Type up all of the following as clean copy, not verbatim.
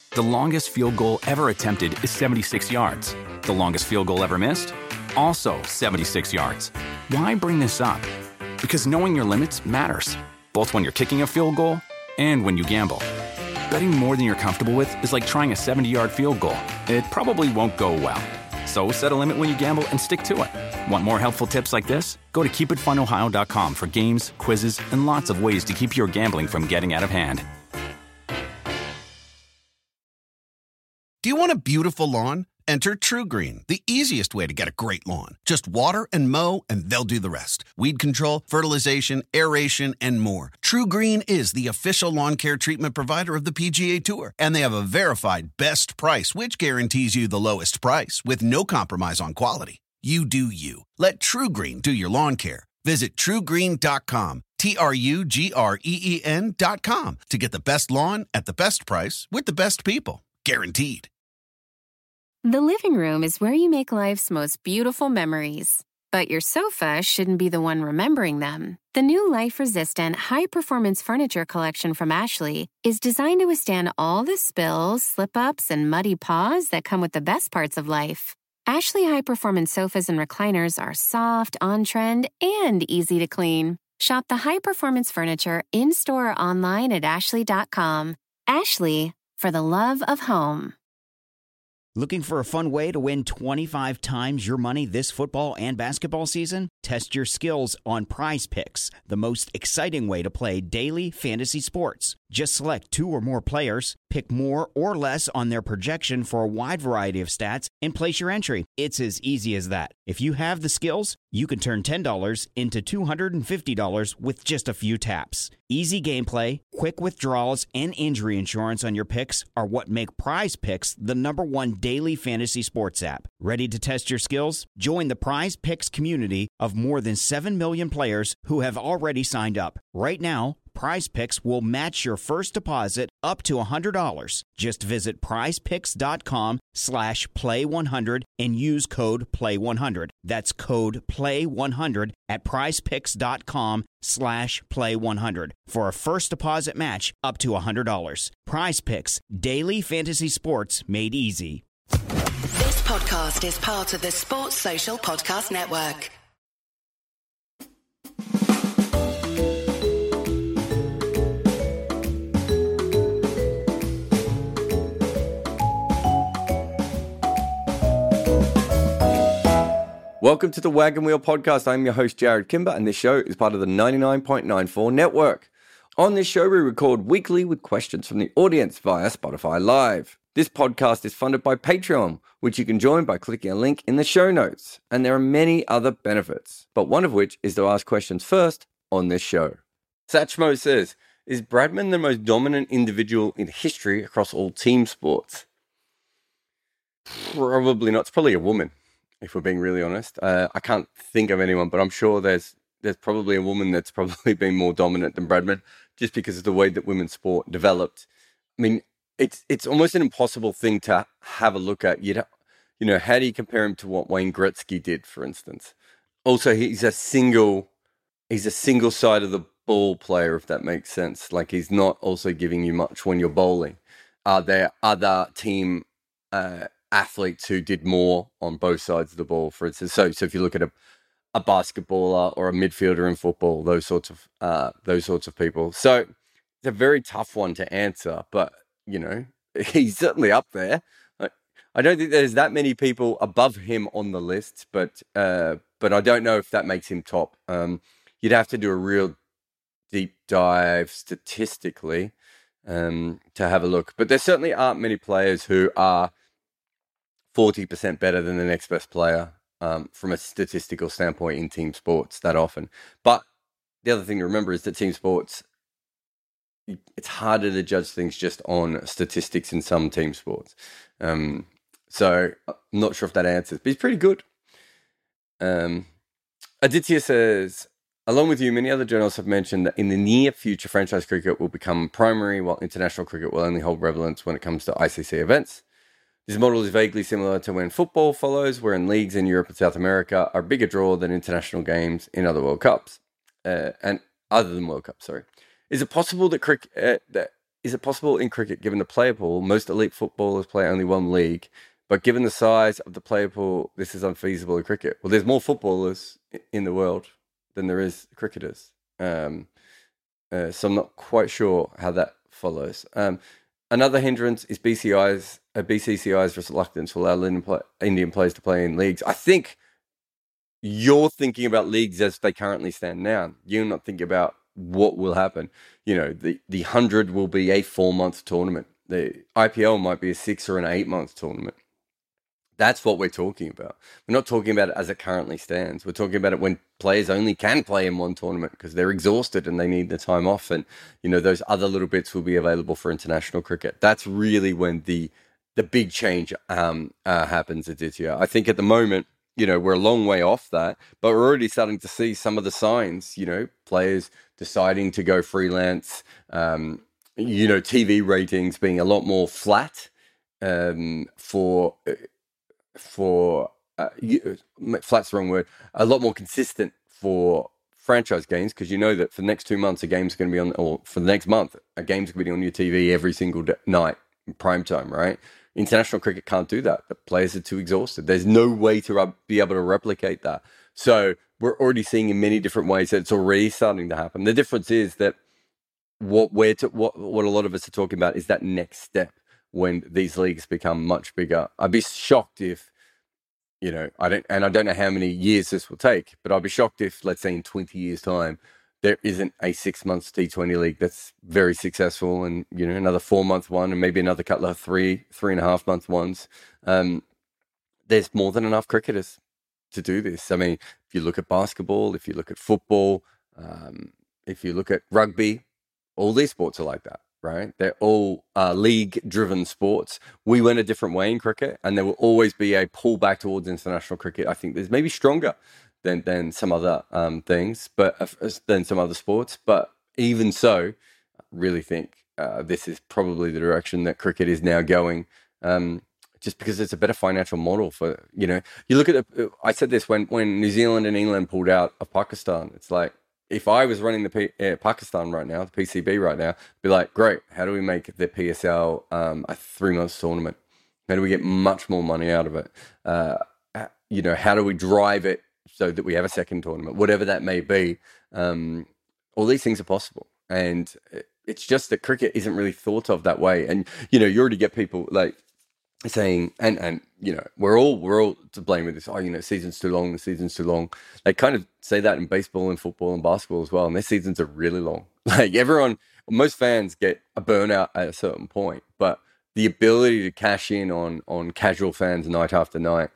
The longest field goal ever attempted is 76 yards. The longest field goal ever missed? Also 76 yards. Why bring this up? Because knowing your limits matters, both when you're kicking a field goal and when you gamble. Betting more than you're comfortable with is like trying a 70-yard field goal. It probably won't go well. So set a limit when you gamble and stick to it. Want more helpful tips like this? Go to keepitfunohio.com for games, quizzes, and lots of ways to keep your gambling from getting out of hand. Do you want a beautiful lawn? Enter TruGreen, the easiest way to get a great lawn. Just water and mow, and they'll do the rest. Weed control, fertilization, aeration, and more. TruGreen is the official lawn care treatment provider of the PGA Tour, and they have a verified best price, which guarantees you the lowest price with no compromise on quality. You do you. Let TruGreen do your lawn care. Visit TruGreen.com, TruGreen.com, to get the best lawn at the best price with the best people. Guaranteed. The living room is where you make life's most beautiful memories. But your sofa shouldn't be the one remembering them. The new life-resistant, high-performance furniture collection from Ashley is designed to withstand all the spills, slip-ups, and muddy paws that come with the best parts of life. Ashley high-performance sofas and recliners are soft, on-trend, and easy to clean. Shop the high-performance furniture in-store or online at ashley.com. Ashley, for the love of home. Looking for a fun way to win 25 times your money this football and basketball season? Test your skills on Prize Picks, the most exciting way to play daily fantasy sports. Just select 2 or more players, pick more or less on their projection for a wide variety of stats, and place your entry. It's as easy as that. If you have the skills, you can turn $10 into $250 with just a few taps. Easy gameplay, quick withdrawals, and injury insurance on your picks are what make Prize Picks the #1 daily fantasy sports app. Ready to test your skills? Join the Prize Picks community of more than 7 million players who have already signed up. Right now, Prize Picks will match your first deposit up to $100. Just visit prizepicks.com/play100 and use code PLAY100. That's code PLAY100 at prizepicks.com/play100 for a first deposit match up to $100. Prize Picks, daily fantasy sports made easy. This podcast is part of the Sports Social Podcast Network. Welcome to the Wagon Wheel Podcast. I'm your host, Jared Kimber, and this show is part of the 99.94 network. On this show, we record weekly with questions from the audience via Spotify Live. This podcast is funded by Patreon, which you can join by clicking a link in the show notes. And there are many other benefits, but one of which is to ask questions first on this show. Satchmo says, is Bradman the most dominant individual in history across all team sports? Probably not. It's probably a woman, if we're being really honest. I can't think of anyone, but I'm sure there's probably a woman that's probably been more dominant than Bradman, just because of the way that women's sport developed. I mean, it's almost an impossible thing to have a look at. You know, how do you compare him to what Wayne Gretzky did, for instance? Also, he's a single side of the ball player, if that makes sense. Like, he's not also giving you much when you're bowling. Are there other team athletes who did more on both sides of the ball, for instance? So if you look at a basketballer or a midfielder in football, those sorts of people. So it's a very tough one to answer, but you know, he's certainly up there. I don't think there's that many people above him on the list, but I don't know if that makes him top. You'd have to do a real deep dive statistically to have a look. But there certainly aren't many players who are 40% better than the next best player from a statistical standpoint in team sports that often. But the other thing to remember is that team sports, it's harder to judge things just on statistics in some team sports. So I'm not sure if that answers, but he's pretty good. Aditya says, along with you, many other journalists have mentioned that in the near future, franchise cricket will become primary, while international cricket will only hold relevance when it comes to ICC events. This model is vaguely similar to when football follows, wherein leagues in Europe and South America are a bigger draw than international games in other World Cups, and other than World Cups. Sorry, is it possible that is it possible in cricket, given the player pool, most elite footballers play only one league, but given the size of the player pool, this is unfeasible in cricket? Well, there's more footballers in the world than there is cricketers. So I'm not quite sure how that follows. Another hindrance is BCCI's reluctance to allow Indian players to play in leagues. I think you're thinking about leagues as they currently stand now. You're not thinking about what will happen. The 100 will be a 4-month tournament. The IPL might be a 6 or an 8-month tournament. That's what we're talking about. We're not talking about it as it currently stands. We're talking about it when players only can play in one tournament because they're exhausted and they need the time off. And, those other little bits will be available for international cricket. That's really when the big change happens, Aditya. I think at the moment, we're a long way off that, but we're already starting to see some of the signs, players deciding to go freelance, TV ratings being a lot more flat flat's the wrong word, a lot more consistent for franchise games, because that for the next 2 months, a game's going to be on, or for the next month, a game's going to be on your TV every single night in prime time, right? International cricket can't do that. The players are too exhausted. There's no way to be able to replicate that. So we're already seeing in many different ways that it's already starting to happen. The difference is that what a lot of us are talking about is that next step when these leagues become much bigger. I'd be shocked if, I don't know how many years this will take, but I'd be shocked if, let's say in 20 years' time, there isn't a 6-month T20 league that's very successful, and another 4-month one, and maybe another couple of 3.5-month ones. There's more than enough cricketers to do this. I mean, if you look at basketball, if you look at football, if you look at rugby, all these sports are like that, right? They're all league-driven sports. We went a different way in cricket, and there will always be a pullback towards international cricket. I think there's maybe stronger than some other things, but than some other sports. But even so, I really think this is probably the direction that cricket is now going. Just because it's a better financial model for, you look at I said this when New Zealand and England pulled out of Pakistan. It's like, if I was running the Pakistan right now, the PCB right now, I'd be like, great, how do we make the PSL a 3-month tournament? How do we get much more money out of it? How do we drive it so that we have a second tournament, whatever that may be? All these things are possible. And it's just that cricket isn't really thought of that way. And, you already get people like saying, and we're all to blame with this. Oh, season's too long. The season's too long. They kind of say that in baseball and football and basketball as well. And their seasons are really long. Like most fans get a burnout at a certain point, but the ability to cash in on casual fans night after night,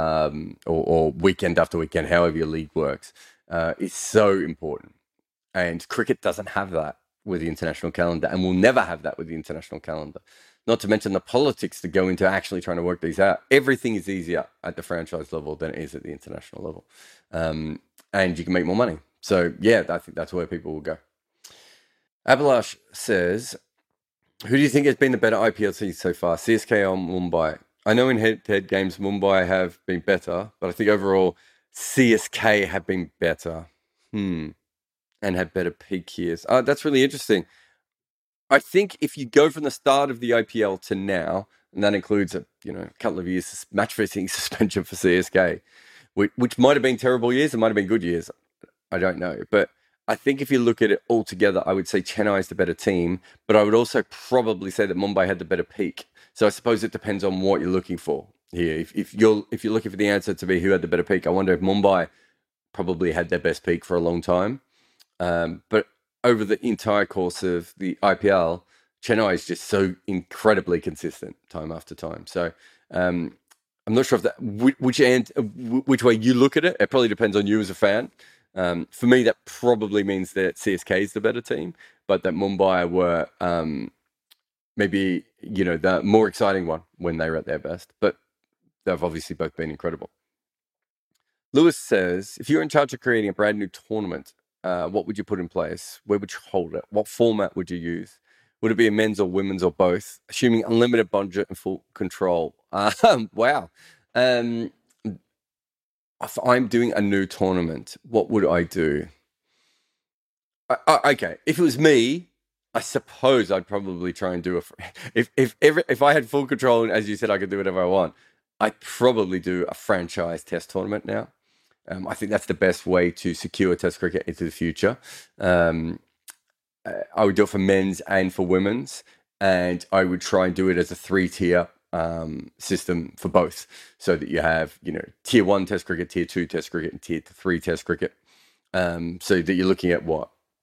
or weekend after weekend, however your league works, is so important. And cricket doesn't have that with the international calendar, and will never have that with the international calendar. Not to mention the politics that go into actually trying to work these out. Everything is easier at the franchise level than it is at the international level. And you can make more money. So, yeah, I think that's where people will go. Abhilash says, who do you think has been the better IPL team so far, CSK or Mumbai? I know in head-to-head games, Mumbai have been better, but I think overall CSK have been better and had better peak years. That's really interesting. I think if you go from the start of the IPL to now, and that includes a couple of years match-fixing suspension for CSK, which might have been terrible years, it might have been good years, I don't know. But I think if you look at it all together, I would say Chennai is the better team, but I would also probably say that Mumbai had the better peak. So I suppose it depends on what you're looking for here. If you're looking for the answer to be who had the better peak, I wonder if Mumbai probably had their best peak for a long time. But over the entire course of the IPL, Chennai is just so incredibly consistent time after time. So I'm not sure if that which way you look at it. It probably depends on you as a fan. For me, that probably means that CSK is the better team, but that Mumbai were maybe the more exciting one when they were at their best. But they've obviously both been incredible. Lewis says, if you're in charge of creating a brand new tournament, what would you put in place? Where would you hold it? What format would you use? Would it be a men's or women's or both? Assuming unlimited budget and full control. Wow. If I'm doing a new tournament, what would I do? Okay, if it was me, I suppose I'd probably try and do if I had full control, and as you said, I could do whatever I want. I'd probably do a franchise test tournament now. I think that's the best way to secure Test cricket into the future. I would do it for men's and for women's, and I would try and do it as a 3-tier system for both, so that you have, tier 1 Test cricket, tier 2 Test cricket, and tier 3 Test cricket. So that you're looking at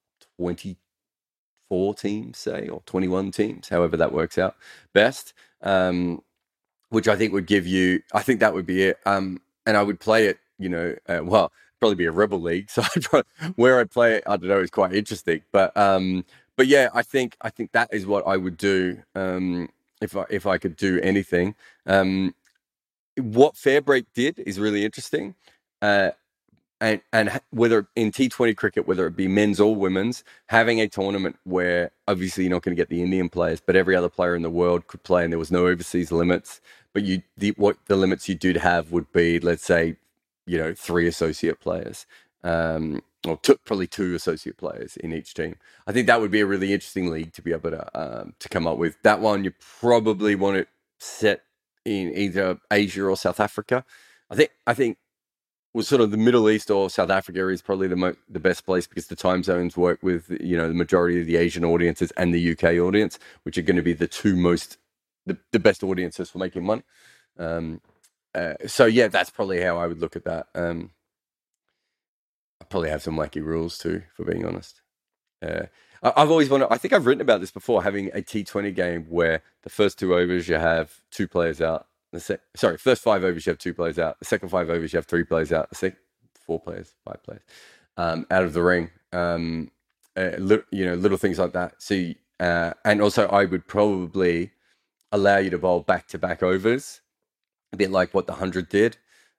24 teams, say, or 21 teams, however that works out best. Which I think would give you, I think that would be it. And I would play it, probably be a Rebel League. So where I'd play it, I don't know, is quite interesting. But yeah, I think that is what I would do if I could do anything. What Fairbreak did is really interesting. And whether in T20 cricket, whether it be men's or women's, having a tournament where obviously you're not going to get the Indian players, but every other player in the world could play, and there was no overseas limits. But what the limits you did have would be, let's say, 3 associate players, or probably 2 associate players in each team. I think that would be a really interesting league to be able to come up with. That one you probably want it set in either Asia or South Africa. I think. Well, sort of the Middle East or South Africa is probably the best place, because the time zones work with the majority of the Asian audiences and the UK audience, which are going to be the two the best audiences for making money. So yeah, that's probably how I would look at that. I probably have some wacky rules too, for being honest. I've always wanted. I think I've written about this before, having a T20 game where the first 2 overs you have 2 players out. First 5 overs you have 2 players out. The second 5 overs you have 3 players out. The second 4 players, 5 players out of the ring. Little things like that. So, and also I would probably allow you to bowl back-to-back overs, a bit like what the 100 did.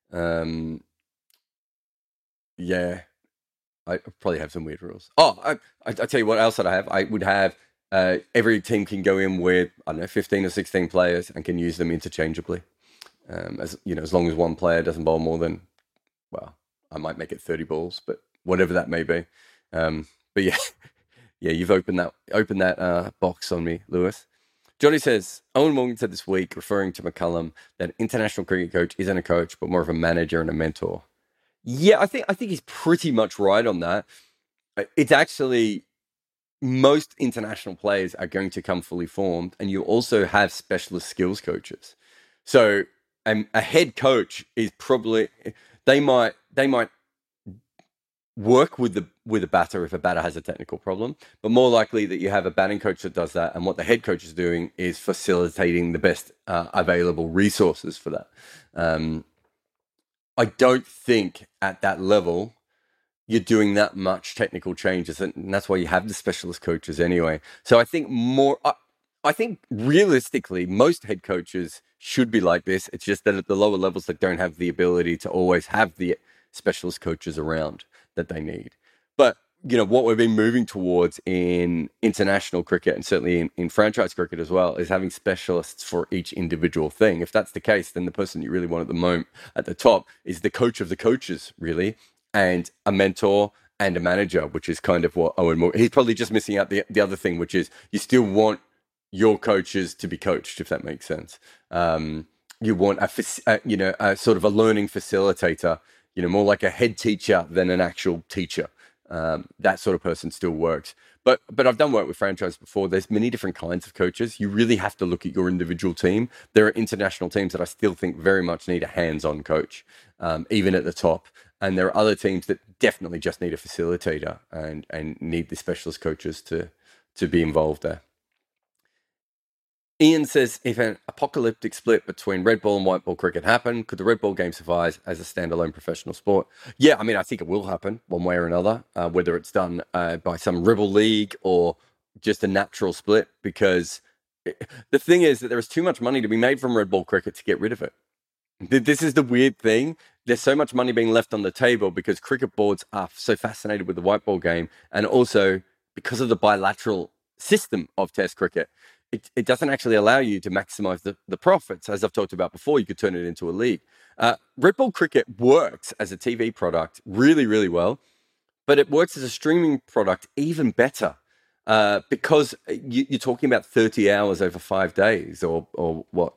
Yeah, I probably have some weird rules. Oh, I tell you what else that I have. I would have. Every team can go in with, 15 or 16 players and can use them interchangeably. As long as one player doesn't bowl more than, I might make it 30 balls, but whatever that may be. But yeah, you've opened that box on me, Lewis. Johnny says, Owen Morgan said this week, referring to McCullum, that an international cricket coach isn't a coach, but more of a manager and a mentor. Yeah, I think he's pretty much right on that. It's actually, most international players are going to come fully formed, and you also have specialist skills coaches. So a head coach is probably, they might work with the batter if a batter has a technical problem, but more likely that you have a batting coach that does that, and what the head coach is doing is facilitating the best available resources for that. I don't think at that level you're doing that much technical changes, and that's why you have the specialist coaches anyway. So I think realistically, most head coaches should be like this. It's just that at the lower levels, they don't have the ability to always have the specialist coaches around that they need. But what we've been moving towards in international cricket, and certainly in franchise cricket as well, is having specialists for each individual thing. If that's the case, then the person you really want at the moment at the top is the coach of the coaches, really, and a mentor and a manager, which is kind of what Owen Morgan. He's probably just missing out the other thing, which is you still want your coaches to be coached, if that makes sense. You want a sort of a learning facilitator, more like a head teacher than an actual teacher. That sort of person still works. But I've done work with franchise before. There's many different kinds of coaches. You really have to look at your individual team. There are international teams that I still think very much need a hands-on coach, even at the top. And there are other teams that definitely just need a facilitator and need the specialist coaches to be involved there. Ian says, if an apocalyptic split between red ball and white ball cricket happened, could the red ball game survive as a standalone professional sport? Yeah, I think it will happen one way or another, whether it's done by some rebel league or just a natural split, because the thing is that there is too much money to be made from red ball cricket to get rid of it. This is the weird thing. There's so much money being left on the table because cricket boards are so fascinated with the white ball game, and also because of the bilateral system of Test cricket. It doesn't actually allow you to maximize the profits. As I've talked about before, you could turn it into a league. Red ball cricket works as a TV product really, really well, but it works as a streaming product even better. because you're talking about 30 hours over 5 days, or what,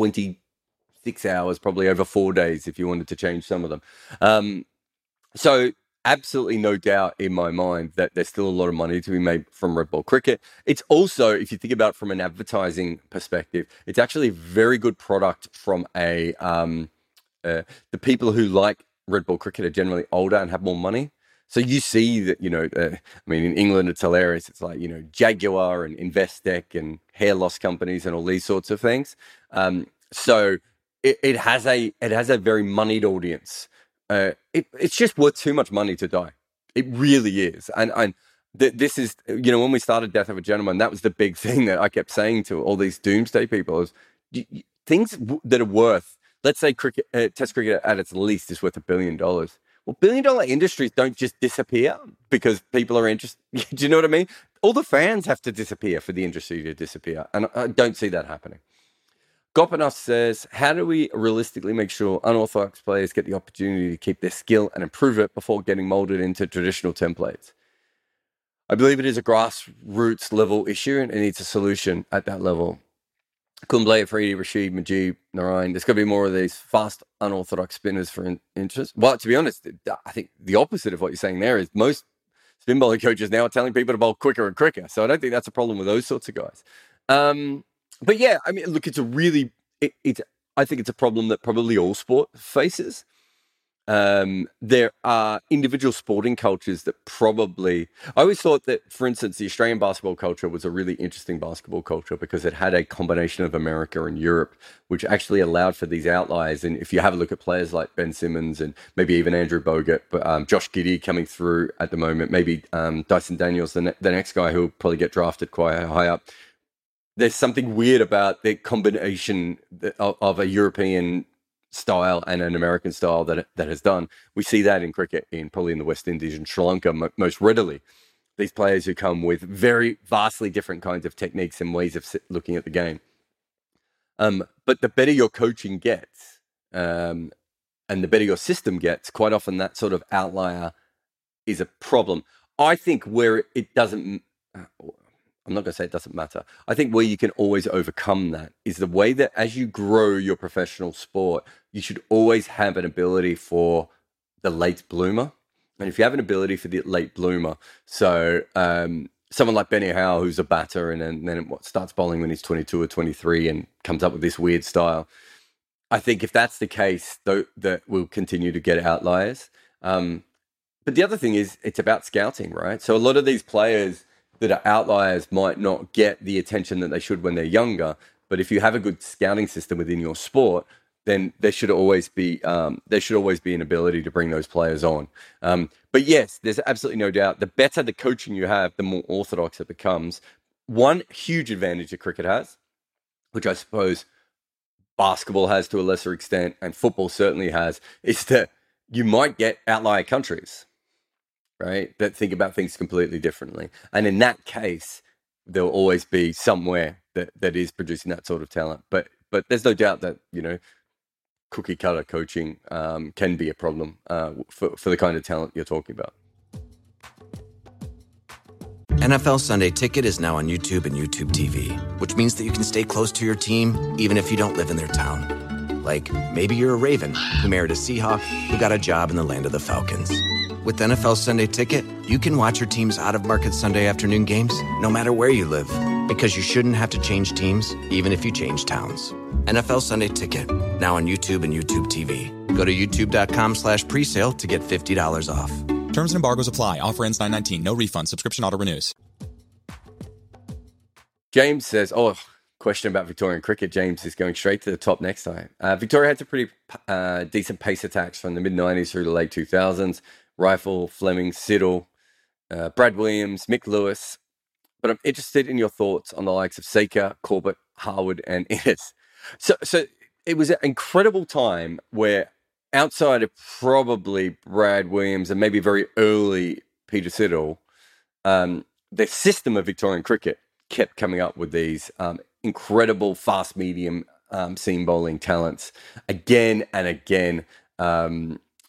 26 hours probably over 4 days if you wanted to change some of them. So absolutely no doubt in my mind that there's still a lot of money to be made from red ball cricket. It's also, if you think about it from an advertising perspective, it's actually a very good product from the people who like red ball cricket are generally older and have more money. So you see that, in England, it's hilarious. It's like, Jaguar and Investec and hair loss companies and all these sorts of things. So it has a very moneyed audience. It's just worth too much money to die. It really is. And this is, when we started Death of a Gentleman, that was the big thing that I kept saying to all these doomsday people is things that are worth, let's say Test cricket at its least is worth $1 billion. Well, $1 billion industries don't just disappear because people are interested. Do you know what I mean? All the fans have to disappear for the industry to disappear. And I don't see that happening. Gopanos says, how do we realistically make sure unorthodox players get the opportunity to keep their skill and improve it before getting molded into traditional templates? I believe it is a grassroots level issue and it needs a solution at that level. Kumble, Afridi, Rashid, Majid, Narayan, there's got to be more of these fast, unorthodox spinners for interest. Well, to be honest, I think the opposite of what you're saying there is most spin bowling coaches now are telling people to bowl quicker and quicker. So I don't think that's a problem with those sorts of guys. But yeah, I mean, look, it's a really, I think it's a problem that probably all sport faces. There are individual sporting cultures that I always thought that, for instance, the Australian basketball culture was a really interesting basketball culture because it had a combination of America and Europe, which actually allowed for these outliers. And if you have a look at players like Ben Simmons and maybe even Andrew Bogut, but Josh Giddey coming through at the moment, maybe Dyson Daniels, the next guy who will probably get drafted quite high up. There's something weird about the combination of a European style and an American style that has done. We see that in cricket, probably in the West Indies and Sri Lanka most readily. These players who come with very vastly different kinds of techniques and ways of looking at the game. But the better your coaching gets, and the better your system gets, quite often that sort of outlier is a problem. I think where it doesn't... I'm not going to say it doesn't matter. I think where you can always overcome that is the way that as you grow your professional sport, you should always have an ability for the late bloomer. And if you have an ability for the late bloomer, so someone like Benny Howe, who's a batter and then starts bowling when he's 22 or 23 and comes up with this weird style, I think if that's the case, that we'll continue to get outliers. But the other thing is it's about scouting, right? So a lot of these players that are outliers might not get the attention that they should when they're younger. But if you have a good scouting system within your sport, then there should always be an ability to bring those players on. But yes, there's absolutely no doubt. The better the coaching you have, the more orthodox it becomes. One huge advantage that cricket has, which I suppose basketball has to a lesser extent, and football certainly has, is that you might get outlier countries, right, that think about things completely differently. And in that case, there'll always be somewhere that is producing that sort of talent. But there's no doubt that, cookie cutter coaching can be a problem for the kind of talent you're talking about. NFL Sunday Ticket is now on YouTube and YouTube TV, which means that you can stay close to your team even if you don't live in their town. Like maybe you're a Raven who married a Seahawk who got a job in the land of the Falcons. With NFL Sunday Ticket, you can watch your team's out-of-market Sunday afternoon games no matter where you live, because you shouldn't have to change teams even if you change towns. NFL Sunday Ticket, now on YouTube and YouTube TV. Go to youtube.com/presale to get $50 off. Terms and embargoes apply. Offer ends 9/19. No refund. Subscription auto renews. James says, question about Victorian cricket. James is going straight to the top next time. Victoria had some pretty decent pace attacks from the mid-90s through the late 2000s. Rifle, Fleming, Siddle, Brad Williams, Mick Lewis. But I'm interested in your thoughts on the likes of Saker, Corbett, Harwood, and Innes. So it was an incredible time where, outside of probably Brad Williams and maybe very early Peter Siddle, the system of Victorian cricket kept coming up with these incredible fast medium seam bowling talents again and again.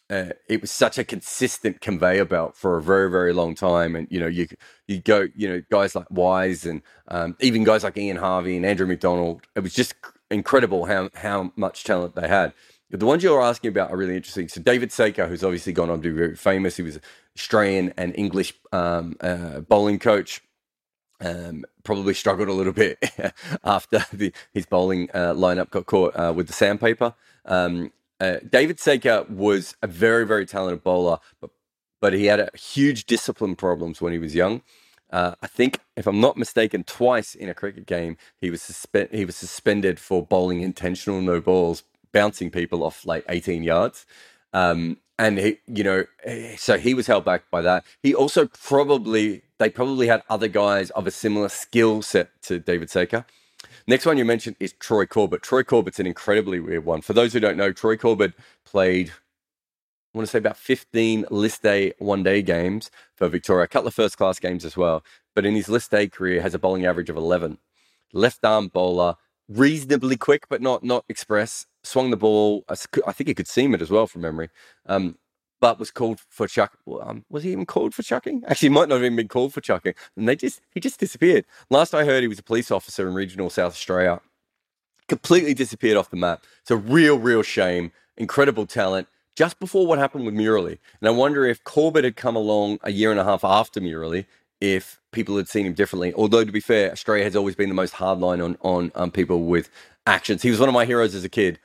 it was such a consistent conveyor belt for a very, very long time. And, you go, guys like Wise and even guys like Ian Harvey and Andrew McDonald. It was just incredible how much talent they had. The ones you're asking about are really interesting. So David Saker, who's obviously gone on to be very famous, he was an Australian and English bowling coach. Probably struggled a little bit after his bowling lineup got caught with the sandpaper. David Saker was a very, very talented bowler, but he had huge discipline problems when he was young. I think, if I'm not mistaken, twice in a cricket game he was suspended for bowling intentional no balls, bouncing people off like 18 yards. And so he was held back by that. He also they probably had other guys of a similar skill set to David Saker. Next one you mentioned is Troy Corbett. Troy Corbett's an incredibly weird one. For those who don't know, Troy Corbett played, I want to say, about 15 list day one-day games for Victoria, a couple of first-class games as well. But in his list day career, has a bowling average of 11. Left-arm bowler, reasonably quick, but not express. Swung the ball. I think he could seam it as well from memory. But was called for chuck. Was he even called for chucking? Actually, he might not have even been called for chucking. And he just disappeared. Last I heard, he was a police officer in regional South Australia. Completely disappeared off the map. It's a real shame. Incredible talent. Just before what happened with Murali. And I wonder if Corbett had come along a year and a half after Murali, if people had seen him differently. Although, to be fair, Australia has always been the most hardline on people with actions. He was one of my heroes as a kid.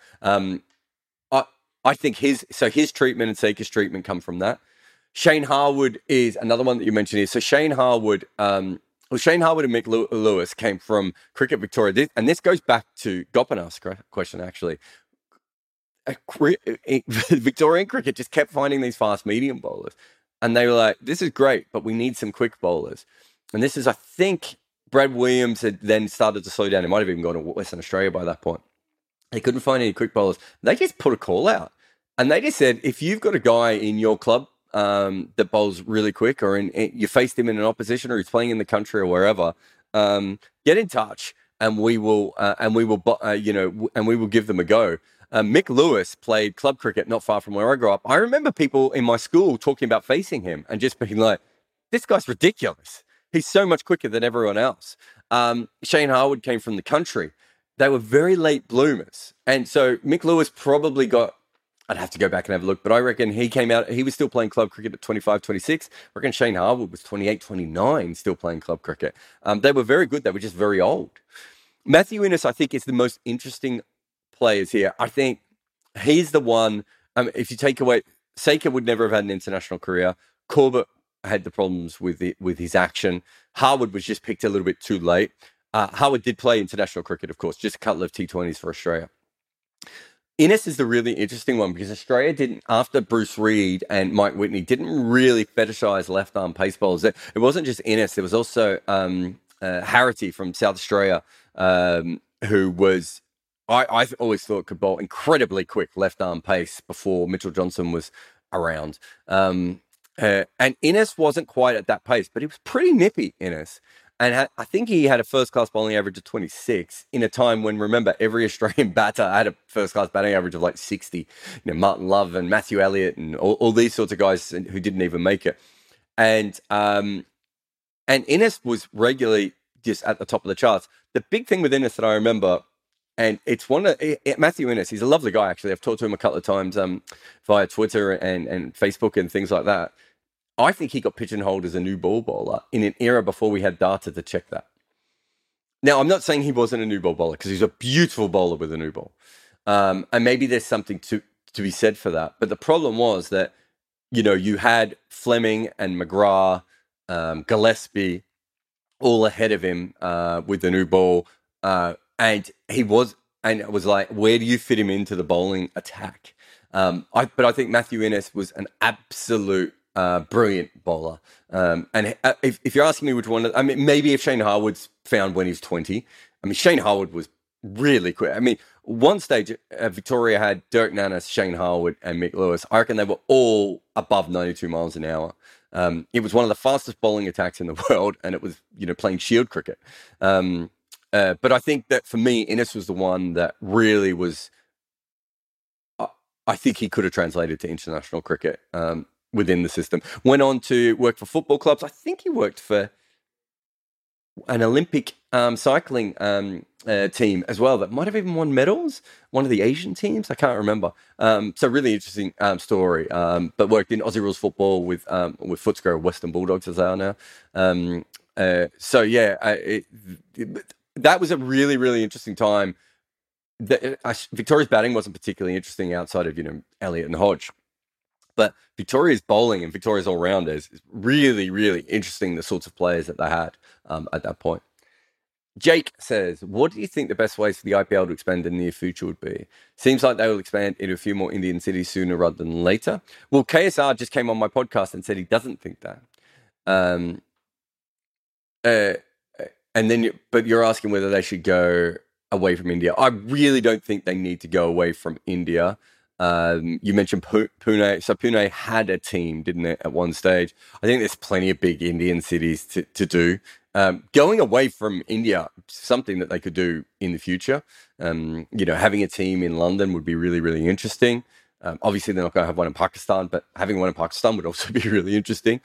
I think his treatment and Saker's treatment come from that. Shane Harwood is another one that you mentioned here. So Shane Harwood and Mick Lewis came from Cricket Victoria. And this goes back to Gopinath's question, actually. Victorian cricket just kept finding these fast medium bowlers. And they were like, this is great, but we need some quick bowlers. And this is, I think, Brad Williams had then started to slow down. He might have even gone to Western Australia by that point. They couldn't find any quick bowlers. They just put a call out. And they just said, if you've got a guy in your club that bowls really quick, or you faced him in an opposition, or he's playing in the country or wherever, get in touch, and we will give them a go. Mick Lewis played club cricket not far from where I grew up. I remember people in my school talking about facing him and just being like, this guy's ridiculous. He's so much quicker than everyone else. Shane Harwood came from the country. They were very late bloomers. And so Mick Lewis probably got, I'd have to go back and have a look, but I reckon he came out, he was still playing club cricket at 25, 26. I reckon Shane Harwood was 28, 29, still playing club cricket. They were very good. They were just very old. Matthew Innes, I think, is the most interesting players here. I think he's the one, if you take away, Saker would never have had an international career. Corbett had the problems with his action. Harwood was just picked a little bit too late. Harwood did play international cricket, of course, just a couple of T20s for Australia. Innes is the really interesting one because Australia didn't, after Bruce Reid and Mike Whitney, didn't really fetishize left-arm pace bowlers. It wasn't just Innes. There was also Harity from South Australia, who was, I always thought could bowl incredibly quick left-arm pace before Mitchell Johnson was around. And Innes wasn't quite at that pace, but he was pretty nippy, Innes. And I think he had a first-class bowling average of 26 in a time when, remember, every Australian batter had a first-class batting average of like 60. Martin Love and Matthew Elliott and all these sorts of guys who didn't even make it. And Innes was regularly just at the top of the charts. The big thing with Innes that I remember, and it's Matthew Innes, he's a lovely guy, actually. I've talked to him a couple of times via Twitter and Facebook and things like that. I think he got pigeonholed as a new ball bowler in an era before we had data to check that. Now, I'm not saying he wasn't a new ball bowler because he's a beautiful bowler with a new ball. And maybe there's something to be said for that. But the problem was that, you had Fleming and McGrath, Gillespie all ahead of him with the new ball. And it was like, where do you fit him into the bowling attack? But I think Matthew Innes was an absolute brilliant bowler. And if you're asking me which one, maybe if Shane Harwood's found when he's 20. Shane Harwood was really quick. One stage, Victoria had Dirk Nannes, Shane Harwood, and Mick Lewis. I reckon they were all above 92 miles an hour. It was one of the fastest bowling attacks in the world, and it was, playing shield cricket. But I think that for me, Innes was the one that really was I think he could have translated to international cricket within the system. Went on to work for football clubs. I think he worked for an Olympic cycling team as well that might have even won medals. One of the Asian teams, I can't remember. So really interesting story. But worked in Aussie rules football with Footscray, Western Bulldogs as they are now. That was a really, really interesting time. Victoria's batting wasn't particularly interesting outside of Elliott and Hodge. But Victoria's bowling and Victoria's all-rounders is really, really interesting, the sorts of players that they had at that point. Jake says, what do you think the best ways for the IPL to expand in the near future would be? Seems like they will expand into a few more Indian cities sooner rather than later. Well, KSR just came on my podcast and said he doesn't think that. But you're asking whether they should go away from India. I really don't think they need to go away from India. You mentioned Pune. So Pune had a team, didn't it, at one stage? I think there's plenty of big Indian cities to do. Going away from India, something that they could do in the future. Having a team in London would be really, really interesting. Obviously, they're not going to have one in Pakistan, but having one in Pakistan would also be really interesting.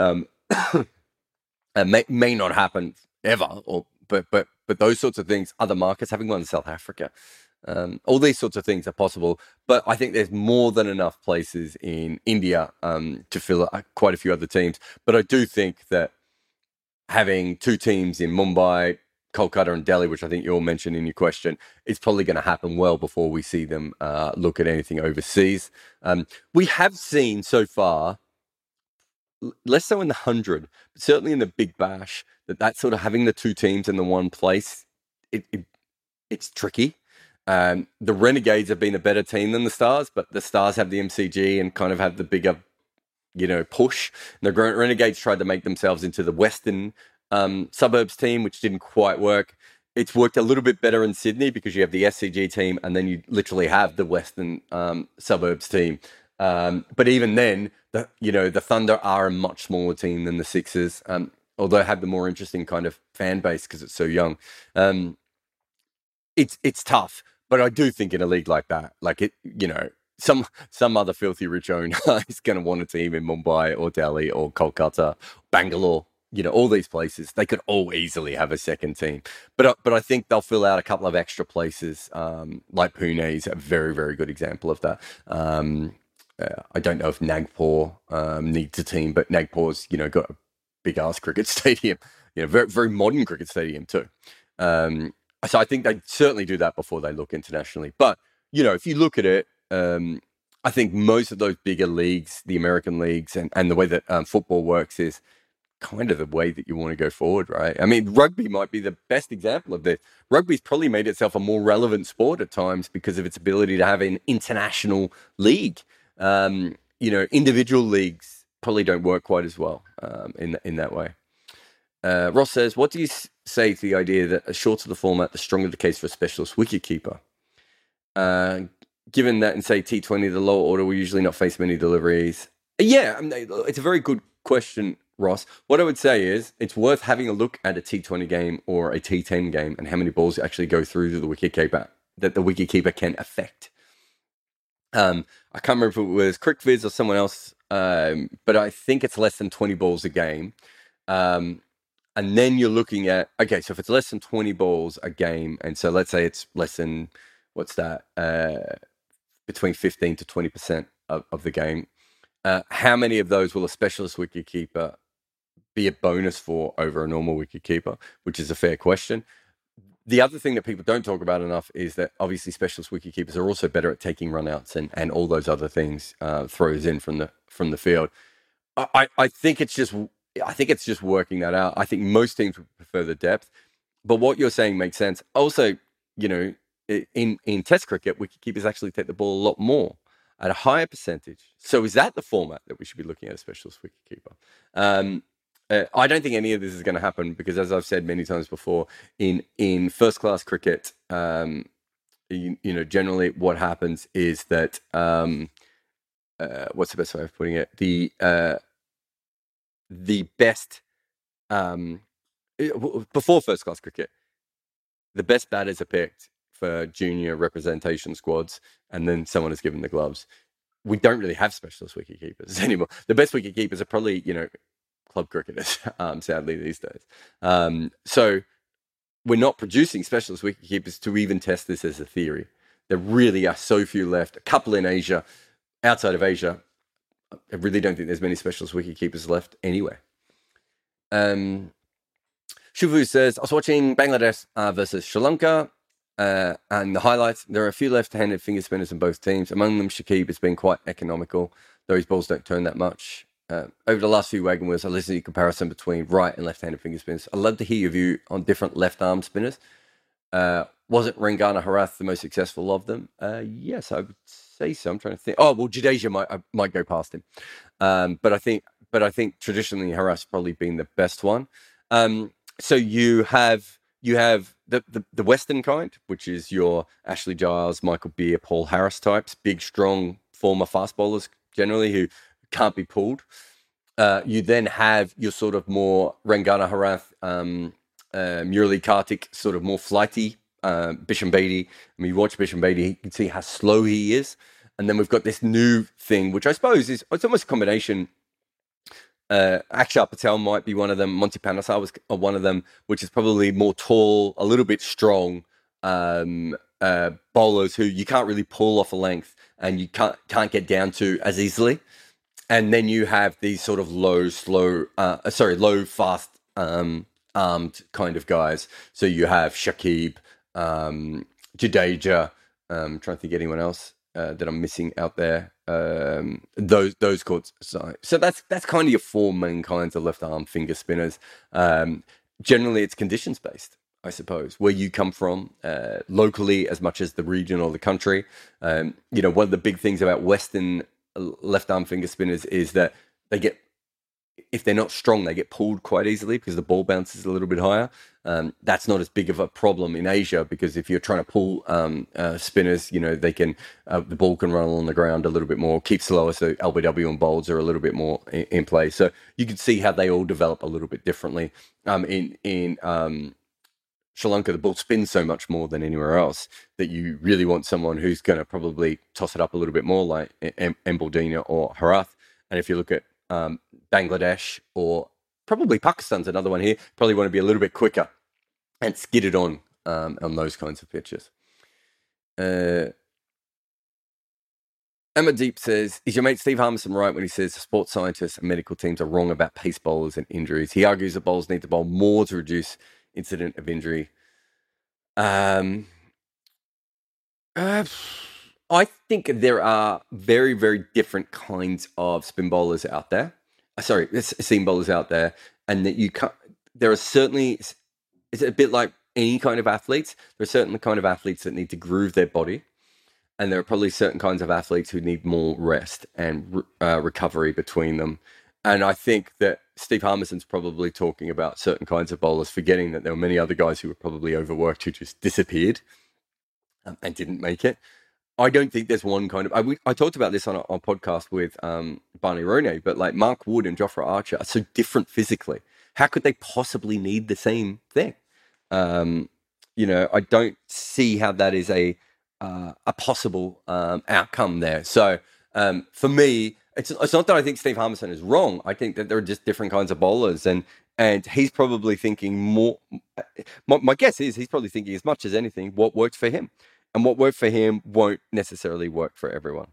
May not happen ever, but those sorts of things, other markets, having one in South Africa. All these sorts of things are possible, but I think there's more than enough places in India to fill quite a few other teams. But I do think that having two teams in Mumbai, Kolkata and Delhi, which I think you all mentioned in your question, is probably going to happen well before we see them look at anything overseas. We have seen so far, less so in the 100, but certainly in the Big Bash, that sort of having the two teams in the one place, it's tricky. The Renegades have been a better team than the Stars, but the Stars have the MCG and kind of have the bigger, push. And the Renegades tried to make themselves into the Western suburbs team, which didn't quite work. It's worked a little bit better in Sydney because you have the SCG team and then you literally have the Western suburbs team. But even then, the Thunder are a much smaller team than the Sixers, although have the more interesting kind of fan base because it's so young. It's tough. But I do think in a league like that, some other filthy rich owner is going to want a team in Mumbai or Delhi or Kolkata, Bangalore, all these places. They could all easily have a second team. But I think they'll fill out a couple of extra places, like Pune is a very, very good example of that. I don't know if Nagpur needs a team, but Nagpur's, got a big-ass cricket stadium, very, very modern cricket stadium too. So I think they'd certainly do that before they look internationally. But, if you look at it, I think most of those bigger leagues, the American leagues, and the way that football works is kind of the way that you want to go forward, right? I mean, rugby might be the best example of this. Rugby's probably made itself a more relevant sport at times because of its ability to have an international league. Individual leagues probably don't work quite as well in that way. Ross says, what do you say to the idea that the shorter the format, the stronger the case for a specialist wicketkeeper? Given that in, say, T20, the lower order will usually not face many deliveries. Yeah, it's a very good question, Ross. What I would say is it's worth having a look at a T20 game or a T10 game and how many balls actually go through to the wicketkeeper that the wicketkeeper can affect. I can't remember if it was CricViz or someone else, but I think it's less than 20 balls a game. And then you're looking at, okay, so if it's less than 20 balls a game, and so let's say it's less than, between 15 to 20% of the game, how many of those will a specialist wicketkeeper be a bonus for over a normal wicketkeeper, which is a fair question. The other thing that people don't talk about enough is that obviously specialist wicketkeepers are also better at taking runouts and all those other things, throws in from the field. I think it's just working that out. I think most teams would prefer the depth, but what you're saying makes sense. Also, in Test cricket, wicketkeepers actually take the ball a lot more at a higher percentage. So is that the format that we should be looking at a specialist wicketkeeper? I don't think any of this is going to happen because, as I've said many times before, in first-class cricket, generally what happens is that what's the best way of putting it? The best before first-class cricket, the best batters are picked for junior representation squads, and then someone is given the gloves. We don't really have specialist wicketkeepers anymore. The best wicketkeepers are probably, club cricketers, sadly, these days. So we're not producing specialist wicketkeepers to even test this as a theory. There really are so few left. A couple in Asia. Outside of Asia, I really don't think there's many specialist wicketkeepers left anyway. Shuvu says, I was watching Bangladesh versus Sri Lanka and the highlights. There are a few left-handed finger spinners in both teams. Among them, Shakib has been quite economical, though his balls don't turn that much. Over the last few wagon wheels, I listened to a comparison between right and left-handed finger spinners. I'd love to hear your view on different left-arm spinners. Wasn't Rengana Harath the most successful of them? Yes, I would say so. I'm trying to think. Oh, well, Jadeja might go past him. But I think traditionally Harath's probably been the best one. So you have the Western kind, which is your Ashley Giles, Michael Beer, Paul Harris types, big, strong, former fast bowlers generally who can't be pulled. You then have your sort of more Rengana Harath, Murali Kartik, sort of more flighty, Bisham Bedi. I mean, you watch Bisham Bedi, you can see how slow he is. And then we've got this new thing, which I suppose it's almost a combination. Akshar Patel might be one of them. Monty Panesar was one of them, which is probably more tall, a little bit strong bowlers who you can't really pull off a length and you can't get down to as easily. And then you have these sort of low, fast armed kind of guys. So you have Shakib, Jadeja. I'm trying to think of anyone else that I'm missing out there. Those chords. So that's kind of your four main kinds of left arm finger spinners. Generally, it's conditions based, I suppose, where you come from locally as much as the region or the country. One of the big things about Western left arm finger spinners is that they get, if they're not strong, they get pulled quite easily because the ball bounces a little bit higher. That's not as big of a problem in Asia because if you're trying to pull spinners, they can the ball can run along the ground a little bit more, keep slower, so LBW and bowls are a little bit more in play. So you can see how they all develop a little bit differently. In Sri Lanka, the ball spins so much more than anywhere else that you really want someone who's going to probably toss it up a little bit more, like Embaldina or Harath. And if you look at Bangladesh or probably Pakistan's another one here, probably want to be a little bit quicker and skid it on those kinds of pitches. Emma Deep says, is your mate Steve Harmison right when he says sports scientists and medical teams are wrong about pace bowlers and injuries? He argues that bowlers need to bowl more to reduce incident of injury. I think there are very, very different kinds of spin bowlers out there. Seam bowlers out there, and that you can't. There are certainly. It's a bit like any kind of athletes. There are certain kind of athletes that need to groove their body, and there are probably certain kinds of athletes who need more rest and recovery between them. And I think that Steve Harmison's probably talking about certain kinds of bowlers, forgetting that there were many other guys who were probably overworked who just disappeared and didn't make it. I don't think there's one kind of... I talked about this on a podcast with Barney Ronay, but like Mark Wood and Jofra Archer are so different physically. How could they possibly need the same thing? I don't see how that is a possible outcome there. So for me, it's not that I think Steve Harmison is wrong. I think that there are just different kinds of bowlers, and he's probably thinking more... My guess is he's probably thinking as much as anything what worked for him. And what worked for him won't necessarily work for everyone.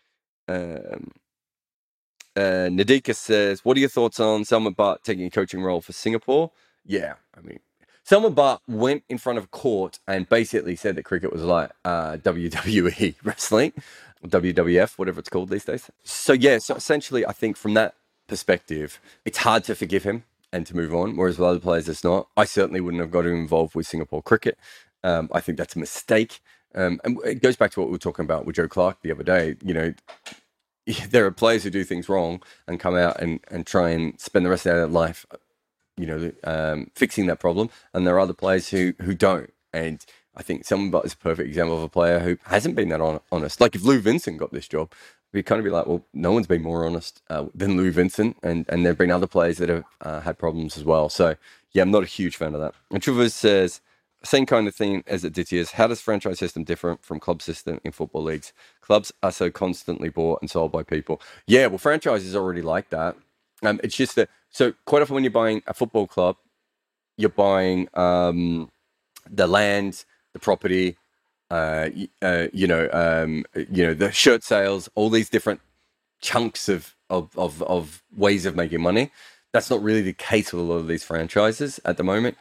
Nadika says, what are your thoughts on Salman Butt taking a coaching role for Singapore? Yeah, I mean, Salman Butt went in front of a court and basically said that cricket was like WWE wrestling, WWF, whatever it's called these days. So essentially, I think from that perspective, it's hard to forgive him and to move on, whereas with other players, it's not. I certainly wouldn't have got him involved with Singapore cricket. I think that's a mistake. And it goes back to what we were talking about with Joe Clark the other day. There are players who do things wrong and come out and try and spend the rest of their life, fixing that problem. And there are other players who don't. And I think Salman Butt is a perfect example of a player who hasn't been that honest. Like if Lou Vincent got this job, we'd kind of be like, well, no one's been more honest than Lou Vincent. And there have been other players that have had problems as well. So, yeah, I'm not a huge fan of that. And Trevor says... same kind of thing as Aditya's. How does franchise system differ from club system in football leagues? Clubs are so constantly bought and sold by people. Yeah, well, franchise is already like that. It's just that, so quite often when you're buying a football club, you're buying the land, the property, the shirt sales, all these different chunks of ways of making money. That's not really the case with a lot of these franchises at the moment,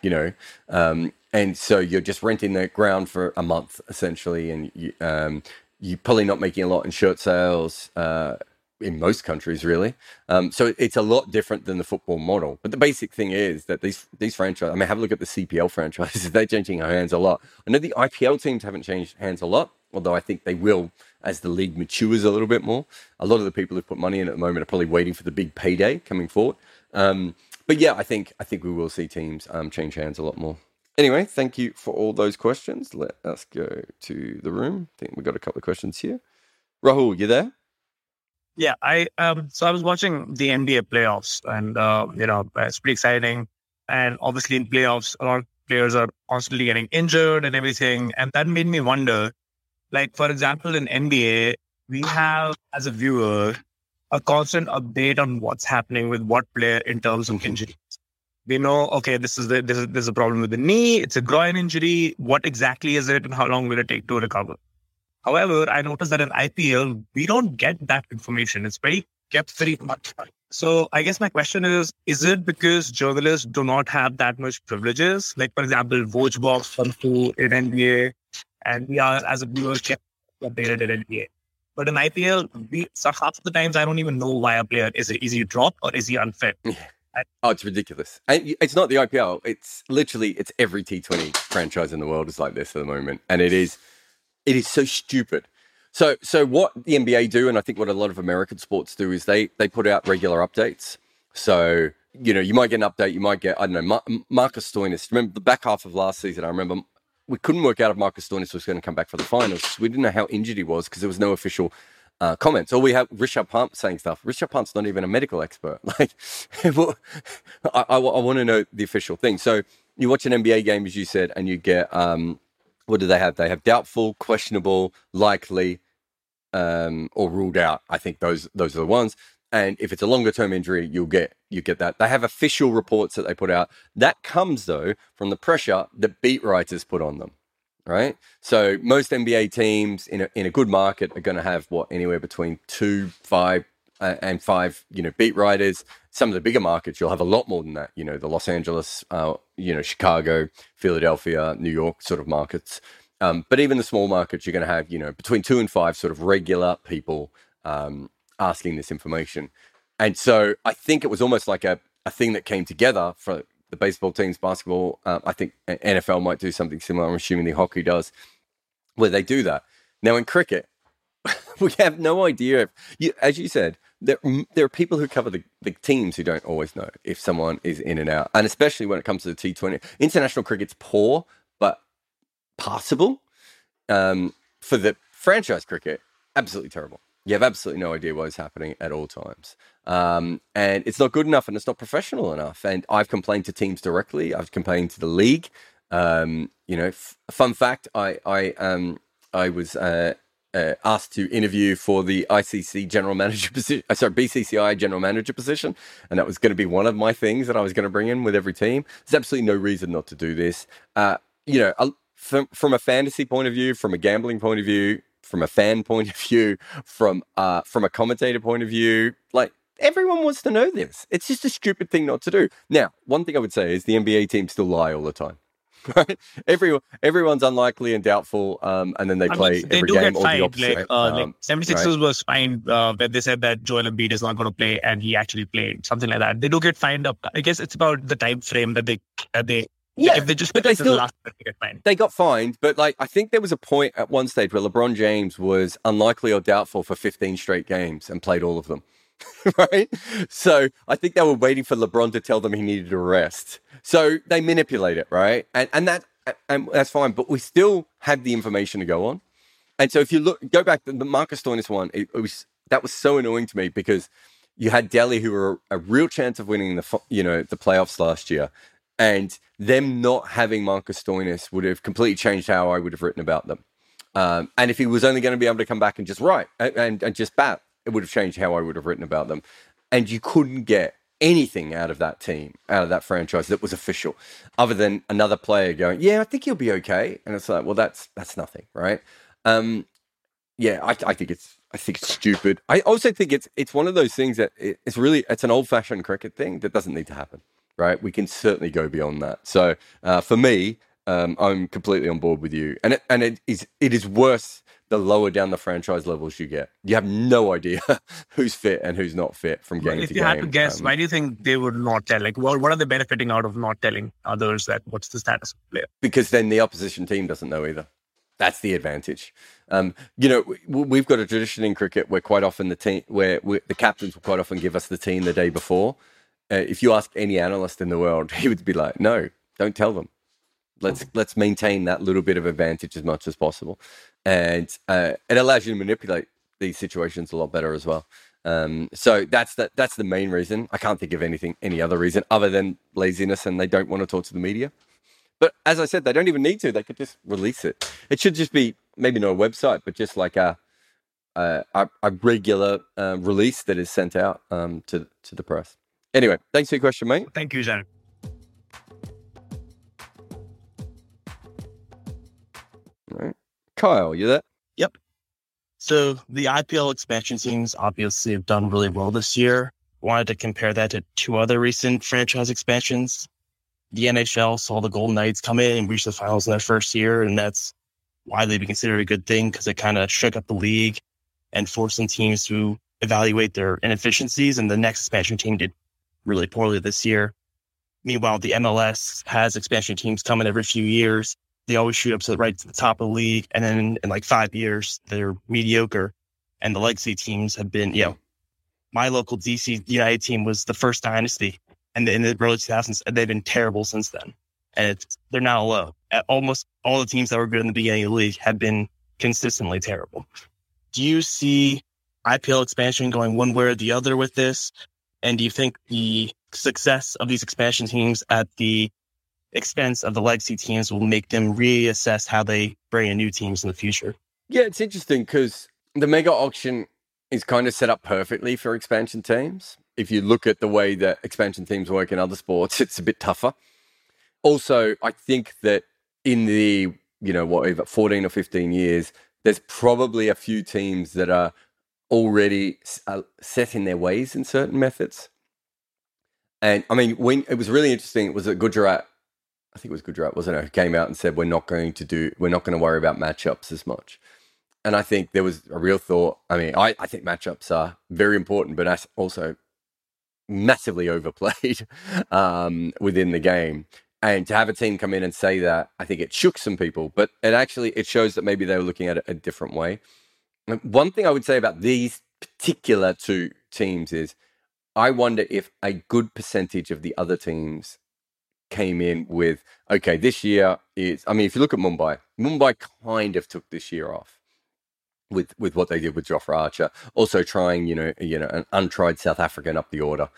and so you're just renting the ground for a month essentially, and you're probably not making a lot in shirt sales in most countries, really. So it's a lot different than the football model. But the basic thing is that these franchises, I mean, have a look at the CPL franchises. They're changing hands a lot. I know the IPL teams haven't changed hands a lot, although I think they will as the league matures a little bit more. A lot of the people who've put money in at the moment are probably waiting for the big payday coming forward. But yeah, I think we will see teams change hands a lot more. Anyway, thank you for all those questions. Let us go to the room. I think we've got a couple of questions here. Rahul, you there? Yeah, so I was watching the NBA playoffs, and it's pretty exciting. And obviously, in playoffs, a lot of players are constantly getting injured and everything, and that made me wonder. Like, for example, in NBA, we have, as a viewer, a constant update on what's happening with what player in terms of injuries. We know, okay, there's a problem with the knee, it's a groin injury. What exactly is it, and how long will it take to recover? However, I noticed that in IPL, we don't get that information. It's kept very much. So I guess my question is it because journalists do not have that much privileges? Like, for example, Vojbox comes to in NBA, and we are, as a viewer, kept updated in NBA. But in IPL, half of the times, I don't even know why a player is he dropped or is he unfit. Oh, it's ridiculous. And it's not the IPL. It's every T20 franchise in the world is like this at the moment. And it is so stupid. So what the NBA do, and I think what a lot of American sports do, is they put out regular updates. So, you might get an update. You might get, I don't know, Marcus Stoinis. Remember the back half of last season, I remember we couldn't work out if Marcus Stoinis was going to come back for the finals. We didn't know how injured he was because there was no official comments. Or we have Rishabh Pant saying stuff. Rishabh Pant's not even a medical expert. Like, I want to know the official thing. So you watch an NBA game, as you said, and you get, what do they have? They have doubtful, questionable, likely, or ruled out. I think those are the ones. And if it's a longer term injury, you get that. They have official reports that they put out. That comes, though, from the pressure that beat writers put on them, right? So most NBA teams in a good market are going to have anywhere between 2, 5, and 5, beat writers. Some of the bigger markets, you'll have a lot more than that. The Los Angeles, Chicago, Philadelphia, New York sort of markets. But even the small markets, you're going to have, between 2 and 5 sort of regular people asking this information. And so I think it was almost like a thing that came together for the baseball teams, basketball. I think NFL might do something similar. I'm assuming the hockey does, where they do that. Now in cricket, we have no idea. As you said, there are people who cover the teams who don't always know if someone is in and out. And especially when it comes to the T20. International cricket's poor, but passable. For the franchise cricket, absolutely terrible. You have absolutely no idea what is happening at all times. And it's not good enough and it's not professional enough. And I've complained to teams directly. I've complained to the league. Fun fact, I was asked to interview for the ICC general manager position, BCCI general manager position. And that was going to be one of my things that I was going to bring in with every team. There's absolutely no reason not to do this. From a fantasy point of view, from a gambling point of view, from a fan point of view, from a commentator point of view, like, everyone wants to know this. It's just a stupid thing not to do. Now, one thing I would say is the NBA teams still lie all the time. Right? Everyone's unlikely and doubtful, and then they play every game or the opposite. Like 76ers was fined when they said that Joel Embiid is not going to play, and he actually played, something like that. They do get fined up. I guess it's about the time frame that they yeah, if they just but they still the last they get fined. They got fined, but like I think there was a point at one stage where LeBron James was unlikely or doubtful for 15 straight games and played all of them. Right? So I think they were waiting for LeBron to tell them he needed a rest. So they manipulate it, right? And that's fine, but we still had the information to go on. And so if you go back to the Marcus Stoinis one, that was so annoying to me because you had Delhi, who were a real chance of winning the playoffs last year. And them not having Marcus Stoinis would have completely changed how I would have written about them. And if he was only going to be able to come back and just write and just bat, it would have changed how I would have written about them. And you couldn't get anything out of that team, out of that franchise that was official, other than another player going, yeah, I think he'll be okay. And it's like, well, that's nothing, right? Yeah, I think it's stupid. I also think it's one of those things that it's an old-fashioned cricket thing that doesn't need to happen, right? We can certainly go beyond that. So for me, I'm completely on board with you, and it is worse the lower down the franchise levels you get. You have no idea who's fit and who's not fit from game to game. If you had to guess, why do you think they would not tell? Like, what are they benefiting out of not telling others that what's the status of the player? Because then the opposition team doesn't know either. That's the advantage. We've got a tradition in cricket where quite often the captains will quite often give us the team the day before. If you ask any analyst in the world, he would be like, no, don't tell them. Let's maintain that little bit of advantage as much as possible. And it allows you to manipulate these situations a lot better as well. So that's the main reason. I can't think of any other reason other than laziness, and they don't want to talk to the media. But as I said, they don't even need to. They could just release it. It should just be maybe not a website, but just like a regular release that is sent out to the press. Anyway, thanks for your question, mate. Thank you, Jared. All right. Kyle, you there? Yep. So the IPL expansion teams obviously have done really well this year. Wanted to compare that to two other recent franchise expansions. The NHL saw the Golden Knights come in and reach the finals in their first year, and that's widely been considered a good thing because it kind of shook up the league and forced some teams to evaluate their inefficiencies, and the next expansion team did really poorly this year. Meanwhile, the MLS has expansion teams coming every few years. They always shoot up right to the top of the league, and then in like 5 years, they're mediocre. And the legacy teams have been, my local DC United team was the first dynasty, and in the early 2000s, they've been terrible since then. And they're now low. Almost all the teams that were good in the beginning of the league have been consistently terrible. Do you see IPL expansion going one way or the other with this? And do you think the success of these expansion teams at the expense of the legacy teams will make them reassess how they bring in new teams in the future? Yeah, it's interesting because the mega auction is kind of set up perfectly for expansion teams. If you look at the way that expansion teams work in other sports, it's a bit tougher. Also, I think that in the, 14 or 15 years, there's probably a few teams that are already set in their ways in certain methods. And I mean, when it was really interesting, it was at Gujarat. I think it was Gujarat, wasn't it? Who came out and said, we're not going to worry about matchups as much. And I think there was a real thought. I mean, I think matchups are very important, but that's also massively overplayed within the game. And to have a team come in and say that, I think it shook some people, but it shows that maybe they were looking at it a different way. One thing I would say about these particular two teams is I wonder if a good percentage of the other teams came in with, okay, this year is, I mean, if you look at Mumbai kind of took this year off with what they did with Jofra Archer, also trying, an untried South African up the order.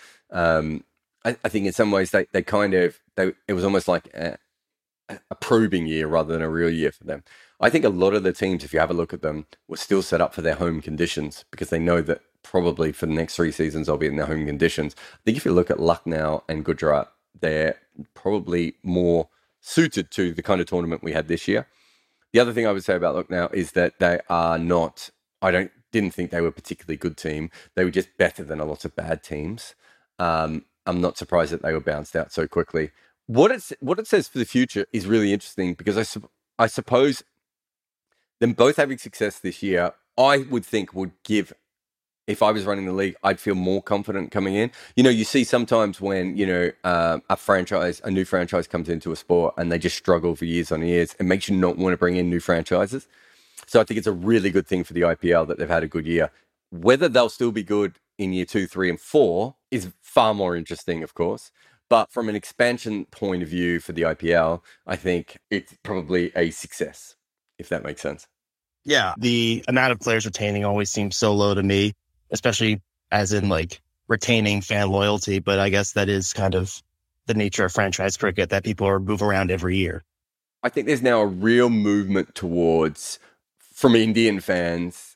I think in some ways it was almost like a probing year rather than a real year for them. I think a lot of the teams, if you have a look at them, were still set up for their home conditions because they know that probably for the next 3 seasons they'll be in their home conditions. I think if you look at Lucknow and Gujarat, they're probably more suited to the kind of tournament we had this year. The other thing I would say about Lucknow is that they are not, didn't think they were a particularly good team. They were just better than a lot of bad teams. I'm not surprised that they were bounced out so quickly. What it says for the future is really interesting because I suppose them both having success this year, I would think would give, if I was running the league, I'd feel more confident coming in. You see sometimes when, a new franchise comes into a sport and they just struggle for years on years, it makes you not want to bring in new franchises. So I think it's a really good thing for the IPL that they've had a good year. Whether they'll still be good in year 2, 3, and 4 is far more interesting, of course. But from an expansion point of view for the IPL, I think it's probably a success, if that makes sense. Yeah, the amount of players retaining always seems so low to me, especially as in like retaining fan loyalty. But I guess that is kind of the nature of franchise cricket that people are moving around every year. I think there's now a real movement towards, from Indian fans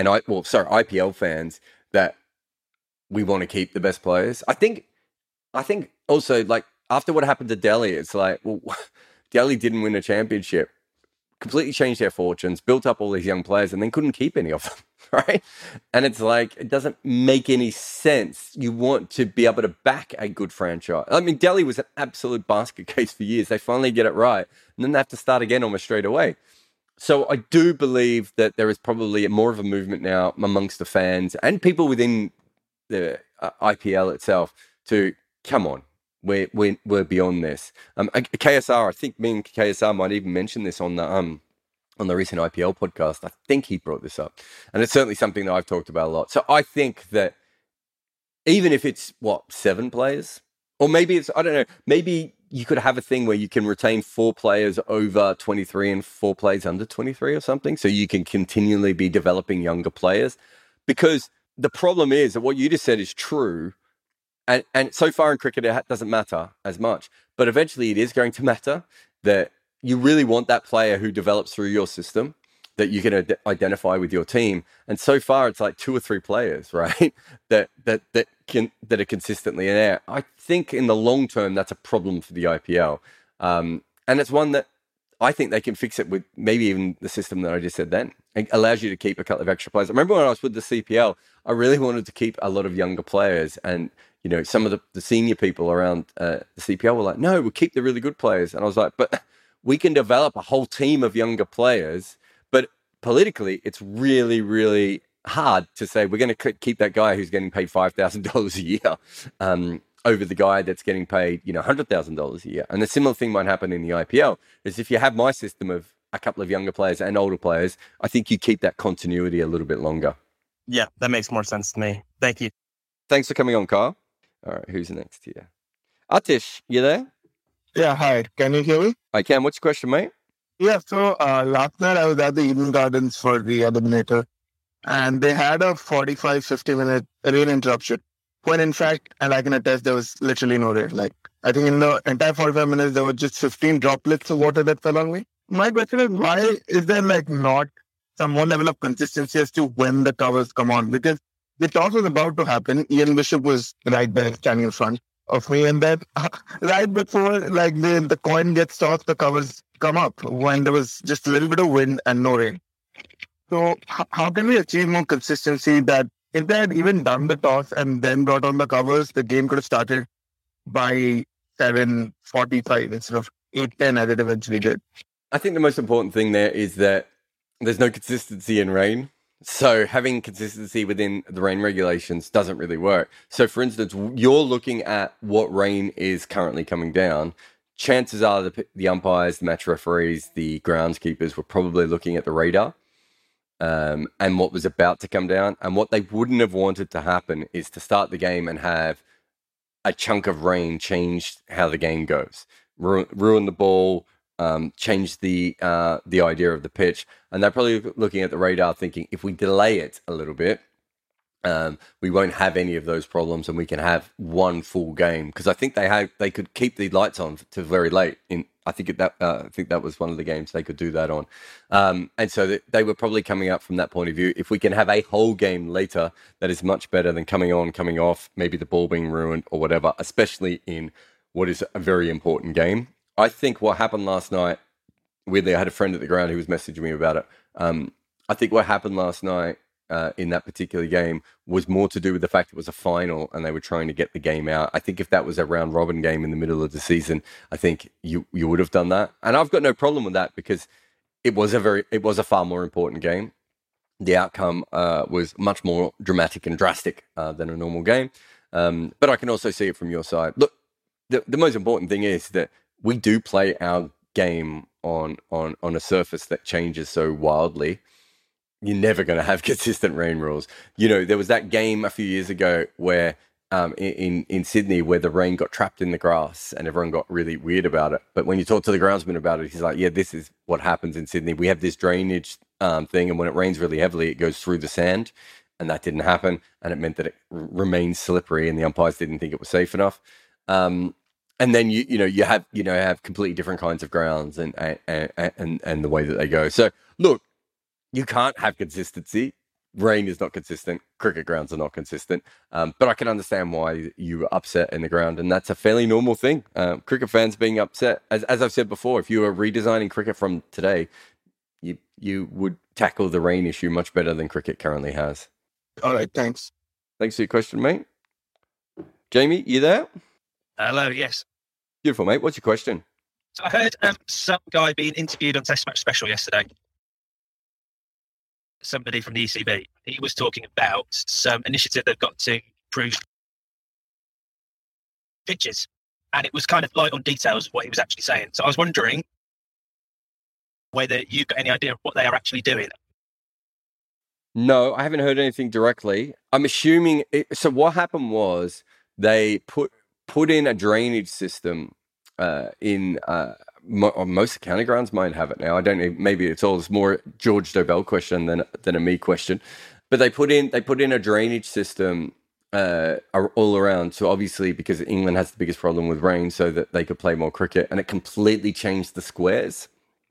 IPL fans, that we want to keep the best players. I think also, like, after what happened to Delhi, it's like, well, Delhi didn't win a championship, completely changed their fortunes, built up all these young players, and then couldn't keep any of them, right? And it's like, it doesn't make any sense. You want to be able to back a good franchise. I mean, Delhi was an absolute basket case for years. They finally get it right, and then they have to start again almost straight away. So I do believe that there is probably more of a movement now amongst the fans and people within the IPL itself to, come on, we're beyond this. KSR, I think me and KSR might even mention this on the recent IPL podcast. I think he brought this up, and it's certainly something that I've talked about a lot. So I think that even if it's 7 players, or maybe it's, I don't know, maybe you could have a thing where you can retain 4 players over 23 and 4 players under 23 or something, so you can continually be developing younger players. Because the problem is that what you just said is true. And so far in cricket, it doesn't matter as much. But eventually it is going to matter, that you really want that player who develops through your system that you can identify with your team. And so far, it's like 2 or 3 players, right, that are consistently in there. I think in the long term, that's a problem for the IPL. And it's one that I think they can fix it with maybe even the system that I just said then. It allows you to keep a couple of extra players. I remember when I was with the CPL, I really wanted to keep a lot of younger players. And, you know, some of the senior people around the CPL were like, no, we'll keep the really good players. And I was like, but we can develop a whole team of younger players. But politically, it's really, really hard to say we're going to keep that guy who's getting paid $5,000 a year over the guy that's getting paid, $100,000 a year. And a similar thing might happen in the IPL, is if you have my system of a couple of younger players and older players, I think you keep that continuity a little bit longer. Yeah, that makes more sense to me. Thank you. Thanks for coming on, Kyle. All right, who's next here? Atish, you there? Yeah, hi. Can you hear me? I can. What's your question, mate? Yeah, so last night I was at the Eden Gardens for the Eliminator, and they had a 45-50 minute rain interruption, when in fact, and I can attest, there was literally no rain. Like, I think in the entire 45 minutes, there were just 15 droplets of water that fell on me. My question is, why is there not some more level of consistency as to when the covers come on? Because the toss was about to happen. Ian Bishop was right there standing in front of me, and then right before the coin gets tossed, the covers come up when there was just a little bit of wind and no rain. So how can we achieve more consistency that if they had even done the toss and then brought on the covers, the game could have started by 7:45 instead of 8:10 as it eventually did? I think the most important thing there is that there's no consistency in rain. So having consistency within the rain regulations doesn't really work. So for instance, you're looking at what rain is currently coming down. Chances are the umpires, the match referees, the groundskeepers were probably looking at the radar and what was about to come down. And what they wouldn't have wanted to happen is to start the game and have a chunk of rain change how the game goes, ruin the ball, change the idea of the pitch. And they're probably looking at the radar thinking, if we delay it a little bit, we won't have any of those problems and we can have one full game. Because I think they could keep the lights on to very late. I think that was one of the games they could do that on. And so they were probably coming up from that point of view. If we can have a whole game later, that is much better than coming on, coming off, maybe the ball being ruined or whatever, especially in what is a very important game. I think what happened last night, weirdly, I had a friend at the ground who was messaging me about it. I think what happened last night in that particular game was more to do with the fact it was a final and they were trying to get the game out. I think if that was a round robin game in the middle of the season, I think you would have done that. And I've got no problem with that because it was a far more important game. The outcome was much more dramatic and drastic than a normal game. But I can also see it from your side. Look, the most important thing is that we do play our game on a surface that changes so wildly. You're never going to have consistent rain rules. There was that game a few years ago where in Sydney where the rain got trapped in the grass and everyone got really weird about it. But when you talk to the groundsman about it, he's like, yeah, this is what happens in Sydney. We have this drainage thing, and when it rains really heavily, it goes through the sand, and that didn't happen, and it meant that it remained slippery, and the umpires didn't think it was safe enough. And then you have completely different kinds of grounds and the way that they go. So look, you can't have consistency. Rain is not consistent. Cricket grounds are not consistent. But I can understand why you were upset in the ground, and that's a fairly normal thing. Cricket fans being upset, as I've said before, if you were redesigning cricket from today, you would tackle the rain issue much better than cricket currently has. All right, thanks. Thanks for your question, mate. Jamie, you there? Hello, yes. Beautiful, mate. What's your question? So I heard some guy being interviewed on Test Match Special yesterday. Somebody from the ECB. He was talking about some initiative they've got to improve pitches. And it was kind of light on details of what he was actually saying. So I was wondering whether you've got any idea of what they are actually doing. No, I haven't heard anything directly. I'm assuming... So what happened was they put in a drainage system most county grounds might have it now. I don't know. Maybe it's more George Dobell question than a me question. But they put in a drainage system all around. So obviously, because England has the biggest problem with rain, so that they could play more cricket, and it completely changed the squares.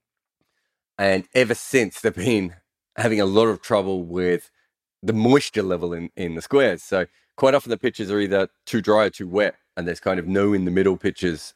And ever since, they've been having a lot of trouble with the moisture level in the squares. So quite often the pitches are either too dry or too wet, and there's kind of no in the middle pitches.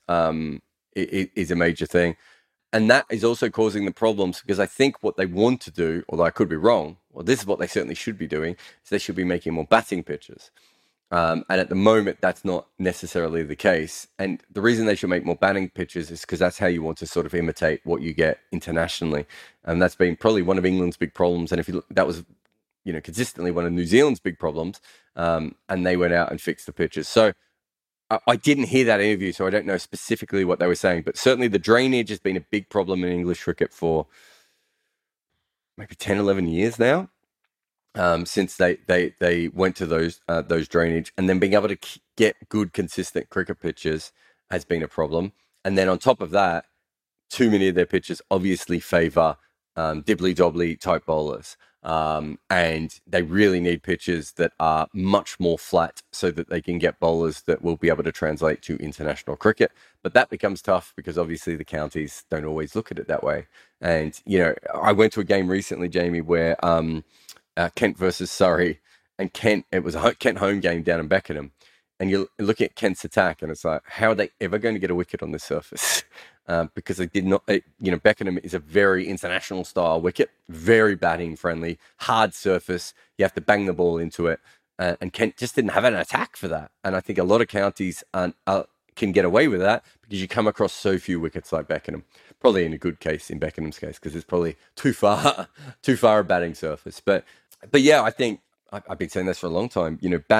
Is a major thing. And that is also causing the problems, because I think what they want to do, although I could be wrong, well, this is what they certainly should be doing, is they should be making more batting pitches. And at the moment, that's not necessarily the case. And the reason they should make more batting pitches is because that's how you want to sort of imitate what you get internationally. And that's been probably one of England's big problems. And if you look, that was, consistently one of New Zealand's big problems. And they went out and fixed the pitches. So I didn't hear that interview, so I don't know specifically what they were saying. But certainly the drainage has been a big problem in English cricket for maybe 10, 11 years now, since they went to those drainage. And then being able to get good, consistent cricket pitches has been a problem. And then on top of that, too many of their pitches obviously favour dibbly-dobbly type bowlers. And they really need pitches that are much more flat so that they can get bowlers that will be able to translate to international cricket. But that becomes tough because obviously the counties don't always look at it that way. And, I went to a game recently, Jamie, where Kent versus Surrey, and it was a Kent home game down in Beckenham. And you're looking at Kent's attack, and it's like, how are they ever going to get a wicket on this surface? Because they did not, Beckenham is a very international style wicket, very batting friendly, hard surface. You have to bang the ball into it. And Kent just didn't have an attack for that. And I think a lot of counties can get away with that because you come across so few wickets like Beckenham. Probably in a good case, in Beckenham's case, because it's probably too far a batting surface. But yeah, I think, I've been saying this for a long time.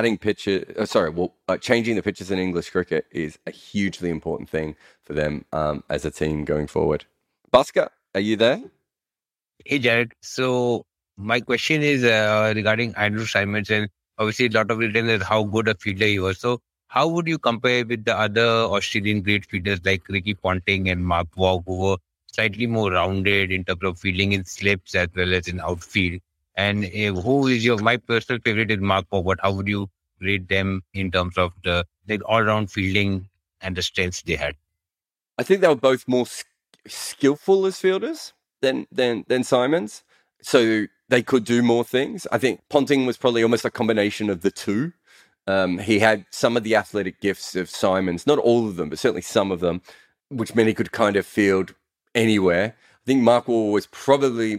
Changing the pitches in English cricket is a hugely important thing for them as a team going forward. Bhaskar, are you there? Hey, Jared. So my question is regarding Andrew Symonds, and obviously a lot of it is how good a fielder he was. So how would you compare with the other Australian great fielders like Ricky Ponting and Mark Waugh, who were slightly more rounded in terms of fielding in slips as well as in outfield? And who is my personal favorite is Mark Waugh, but how would you rate them in terms of the all-round fielding and the strengths they had? I think they were both more skillful as fielders than Symonds, so they could do more things. I think Ponting was probably almost a combination of the two. He had some of the athletic gifts of Symonds, not all of them, but certainly some of them, which meant he could kind of field anywhere. I think Mark Waugh was probably,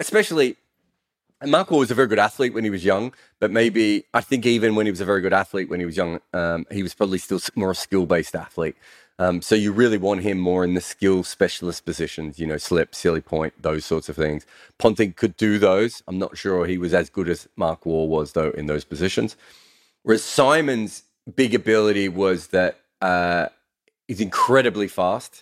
and Mark Waugh was a very good athlete when he was young, but I think even when he was a very good athlete when he was young, he was probably still more a skill-based athlete. So you really want him more in the skill specialist positions, slip, silly point, those sorts of things. Ponting could do those. I'm not sure he was as good as Mark Waugh was, though, in those positions. Whereas Symonds' big ability was that he's incredibly fast,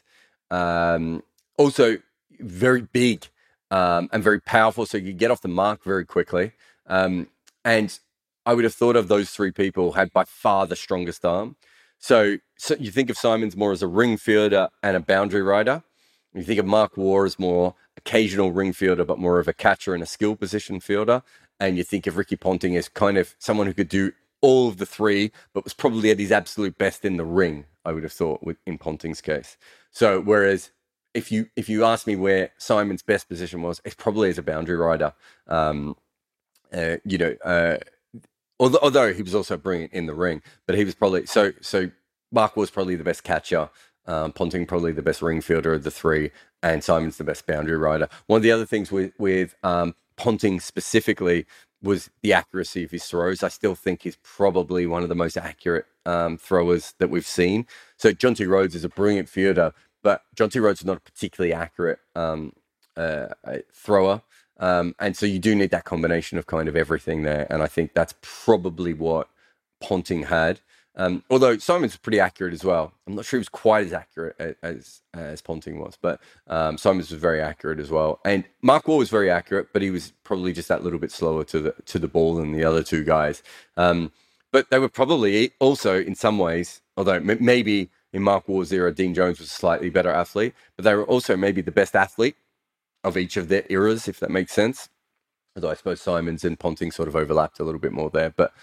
also very big. And very powerful, so you get off the mark very quickly. And I would have thought of those three people had by far the strongest arm. So you think of Symonds more as a ring fielder and a boundary rider. You think of Mark Waugh as more occasional ring fielder, but more of a catcher and a skill position fielder. And you think of Ricky Ponting as kind of someone who could do all of the three, but was probably at his absolute best in the ring, I would have thought, in Ponting's case. So whereas if you ask me where Simon's best position was, it's probably as a boundary rider. Although he was also brilliant in the ring, but he was probably so Mark was probably the best catcher, Ponting probably the best ring fielder of the three, and Simon's the best boundary rider. One of the other things with Ponting specifically was the accuracy of his throws. I still think he's probably one of the most accurate throwers that we've seen. So Jonty Rhodes is a brilliant fielder, but Jonty Rhodes is not a particularly accurate thrower. And so you do need that combination of kind of everything there. And I think that's probably what Ponting had. Although Simon's pretty accurate as well. I'm not sure he was quite as accurate as Ponting was, but Simon's was very accurate as well. And Mark Waugh was very accurate, but he was probably just that little bit slower to the ball than the other two guys. But they were probably also, in some ways, although maybe in Mark Waugh's era, Dean Jones was a slightly better athlete, but they were also maybe the best athlete of each of their eras, if that makes sense. Although I suppose Simon's and Ponting sort of overlapped a little bit more there. But,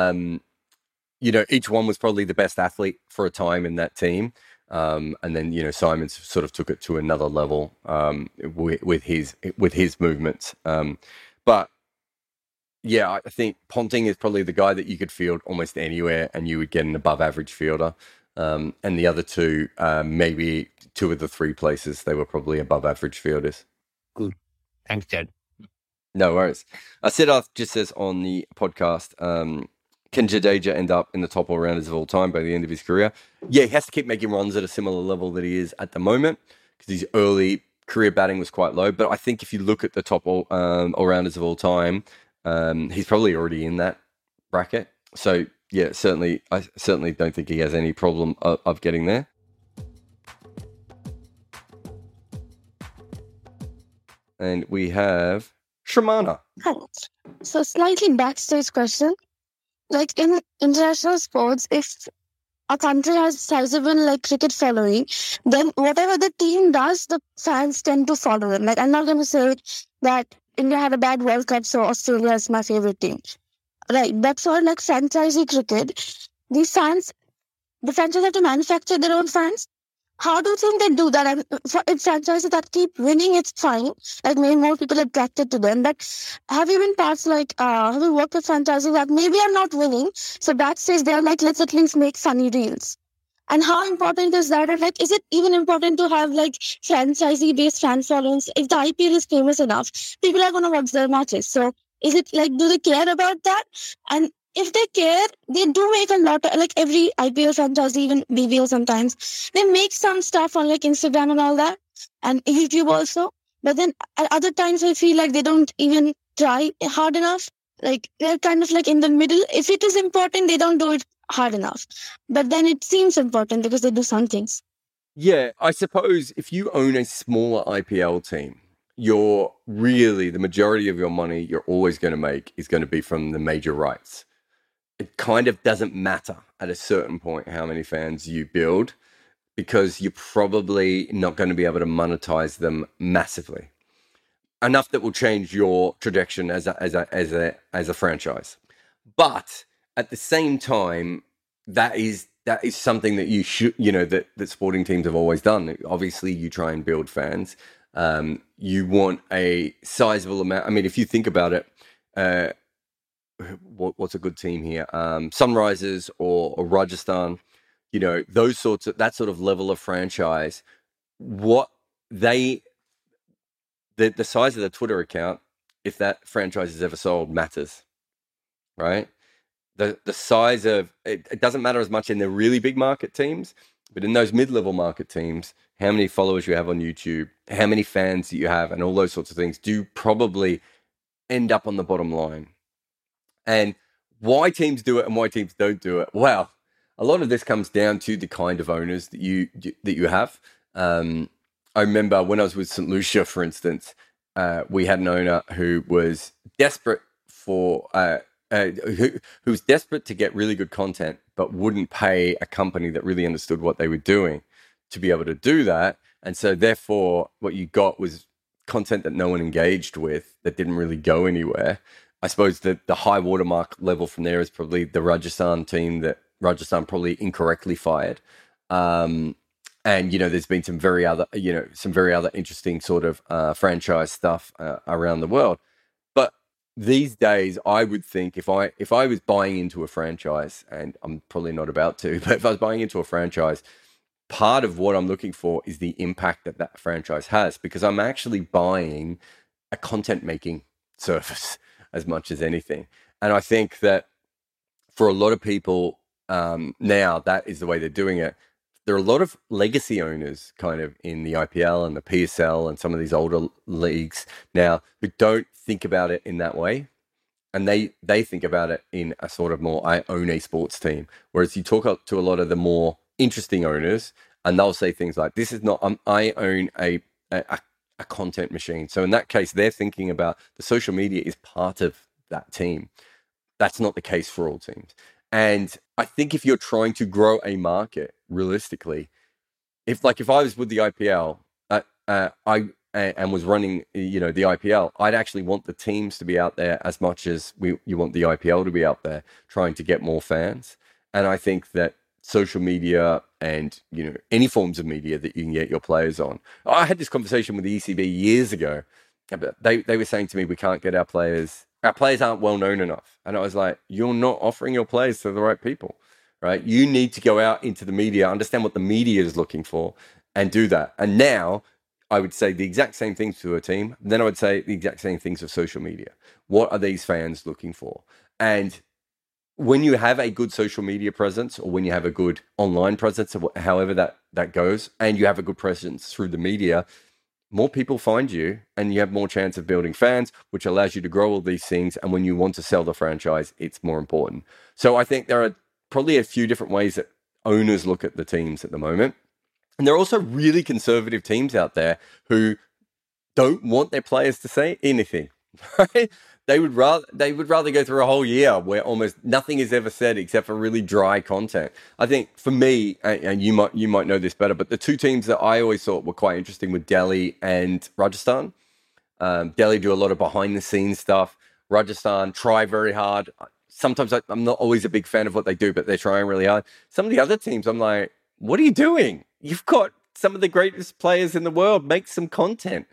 each one was probably the best athlete for a time in that team. And then, Simon's sort of took it to another level with his movements. But yeah, I think Ponting is probably the guy that you could field almost anywhere and you would get an above average fielder. And the other two, maybe two of the three places, they were probably above average fielders. Good. Thanks, Chad. No worries. Siddharth just says on the podcast, can Jadeja end up in the top all-rounders of all time by the end of his career? Yeah, he has to keep making runs at a similar level that he is at the moment because his early career batting was quite low. But I think if you look at the top all-rounders of all time, he's probably already in that bracket. So, yeah, I certainly don't think he has any problem of getting there. And we have Shramana. So slightly backstage question. Like in international sports, if a country has sizable cricket following, then whatever the team does, the fans tend to follow them. I'm not going to say that India had a bad World Cup, so Australia is my favorite team. Right, but for franchisee cricket, the franchise have to manufacture their own fans. How do you think they do that? If franchises that keep winning, it's fine. Maybe more people attracted to them. But have you been parts have you worked with franchises that maybe are not winning? So that says they're let's at least make funny reels. And how important is that? And is it even important to have franchisee-based fan followings? If the IPL is famous enough, people are going to watch their matches. So is it do they care about that? And if they care, they do make a lot of, every IPL franchise, even BBL sometimes, they make some stuff on Instagram and all that, and YouTube also. But then at other times, I feel they don't even try hard enough. They're kind of in the middle. If it is important, they don't do it hard enough. But then it seems important because they do some things. Yeah, I suppose if you own a smaller IPL team, the majority of your money you're always going to make is going to be from the major rights. It kind of doesn't matter at a certain point how many fans you build because you're probably not going to be able to monetize them massively. Enough that will change your trajectory as a franchise. But at the same time, that is something that you should, that sporting teams have always done. Obviously, you try and build fans. You want a sizable amount. I mean, if you think about it, what's a good team here? Sunrisers or Rajasthan, that sort of level of franchise. The size of the Twitter account, if that franchise is ever sold, matters, right? The size of it doesn't matter as much in the really big market teams, but in those mid-level market teams, how many followers you have on YouTube, how many fans that you have, and all those sorts of things do probably end up on the bottom line. And why teams do it and why teams don't do it? Well, a lot of this comes down to the kind of owners that you have. I remember when I was with St. Lucia, for instance, we had an owner who was desperate who was desperate to get really good content, but wouldn't pay a company that really understood what they were doing to be able to do that. And so therefore, what you got was content that no one engaged with, that didn't really go anywhere. I suppose the high watermark level from there is probably the Rajasthan team that Rajasthan probably incorrectly fired. And, there's been some very other interesting sort of franchise stuff around the world. But these days, I would think if I was buying into a franchise, and I'm probably not about to, but if I was buying into a franchise, part of what I'm looking for is the impact that franchise has, because I'm actually buying a content making service as much as anything. And I think that for a lot of people now, that is the way they're doing it. There are a lot of legacy owners kind of in the IPL and the PSL and some of these older leagues now who don't think about it in that way. And they think about it in a sort of more, I own a sports team. Whereas you talk to a lot of the more interesting owners and they'll say things like, this is not, I own a content machine. So in that case, they're thinking about the social media is part of that team. That's not the case for all teams. And I think if you're trying to grow a market realistically, if I was with the IPL, and was running, the IPL, I'd actually want the teams to be out there as much as you want the IPL to be out there trying to get more fans. And I think that social media and, any forms of media that you can get your players on. I had this conversation with the ECB years ago. They were saying to me, we can't get our players aren't well known enough. And I was like, you're not offering your players to the right people, right? You need to go out into the media, understand what the media is looking for and do that. And now I would say the exact same things to a team. Then I would say the exact same things of social media. What are these fans looking for? And when you have a good social media presence, or when you have a good online presence, however that goes, and you have a good presence through the media, more people find you and you have more chance of building fans, which allows you to grow all these things. And when you want to sell the franchise, it's more important. So I think there are probably a few different ways that owners look at the teams at the moment. And there are also really conservative teams out there who don't want their players to say anything, right? They would rather go through a whole year where almost nothing is ever said except for really dry content. I think for me, and you might know this better, but the two teams that I always thought were quite interesting were Delhi and Rajasthan. Delhi do a lot of behind the scenes stuff. Rajasthan try very hard. Sometimes I'm not always a big fan of what they do, but they're trying really hard. Some of the other teams, I'm like, what are you doing? You've got some of the greatest players in the world. Make some content.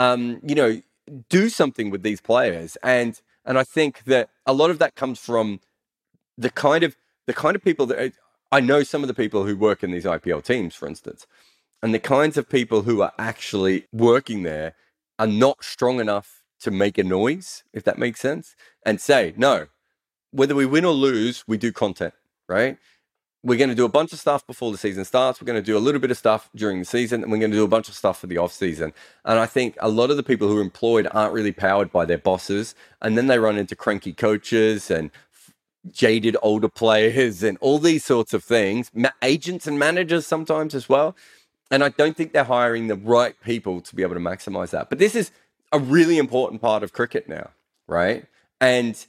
Do something with these players. And I think that a lot of that comes from the kind of people that I know, some of the people who work in these IPL teams, for instance, and the kinds of people who are actually working there are not strong enough to make a noise, if that makes sense, and say, no, whether we win or lose, we do content, right? We're going to do a bunch of stuff before the season starts. We're going to do a little bit of stuff during the season, and we're going to do a bunch of stuff for the off season. And I think a lot of the people who are employed aren't really powered by their bosses. And then they run into cranky coaches and jaded older players and all these sorts of things, agents and managers sometimes as well. And I don't think they're hiring the right people to be able to maximize that. But this is a really important part of cricket now, right? And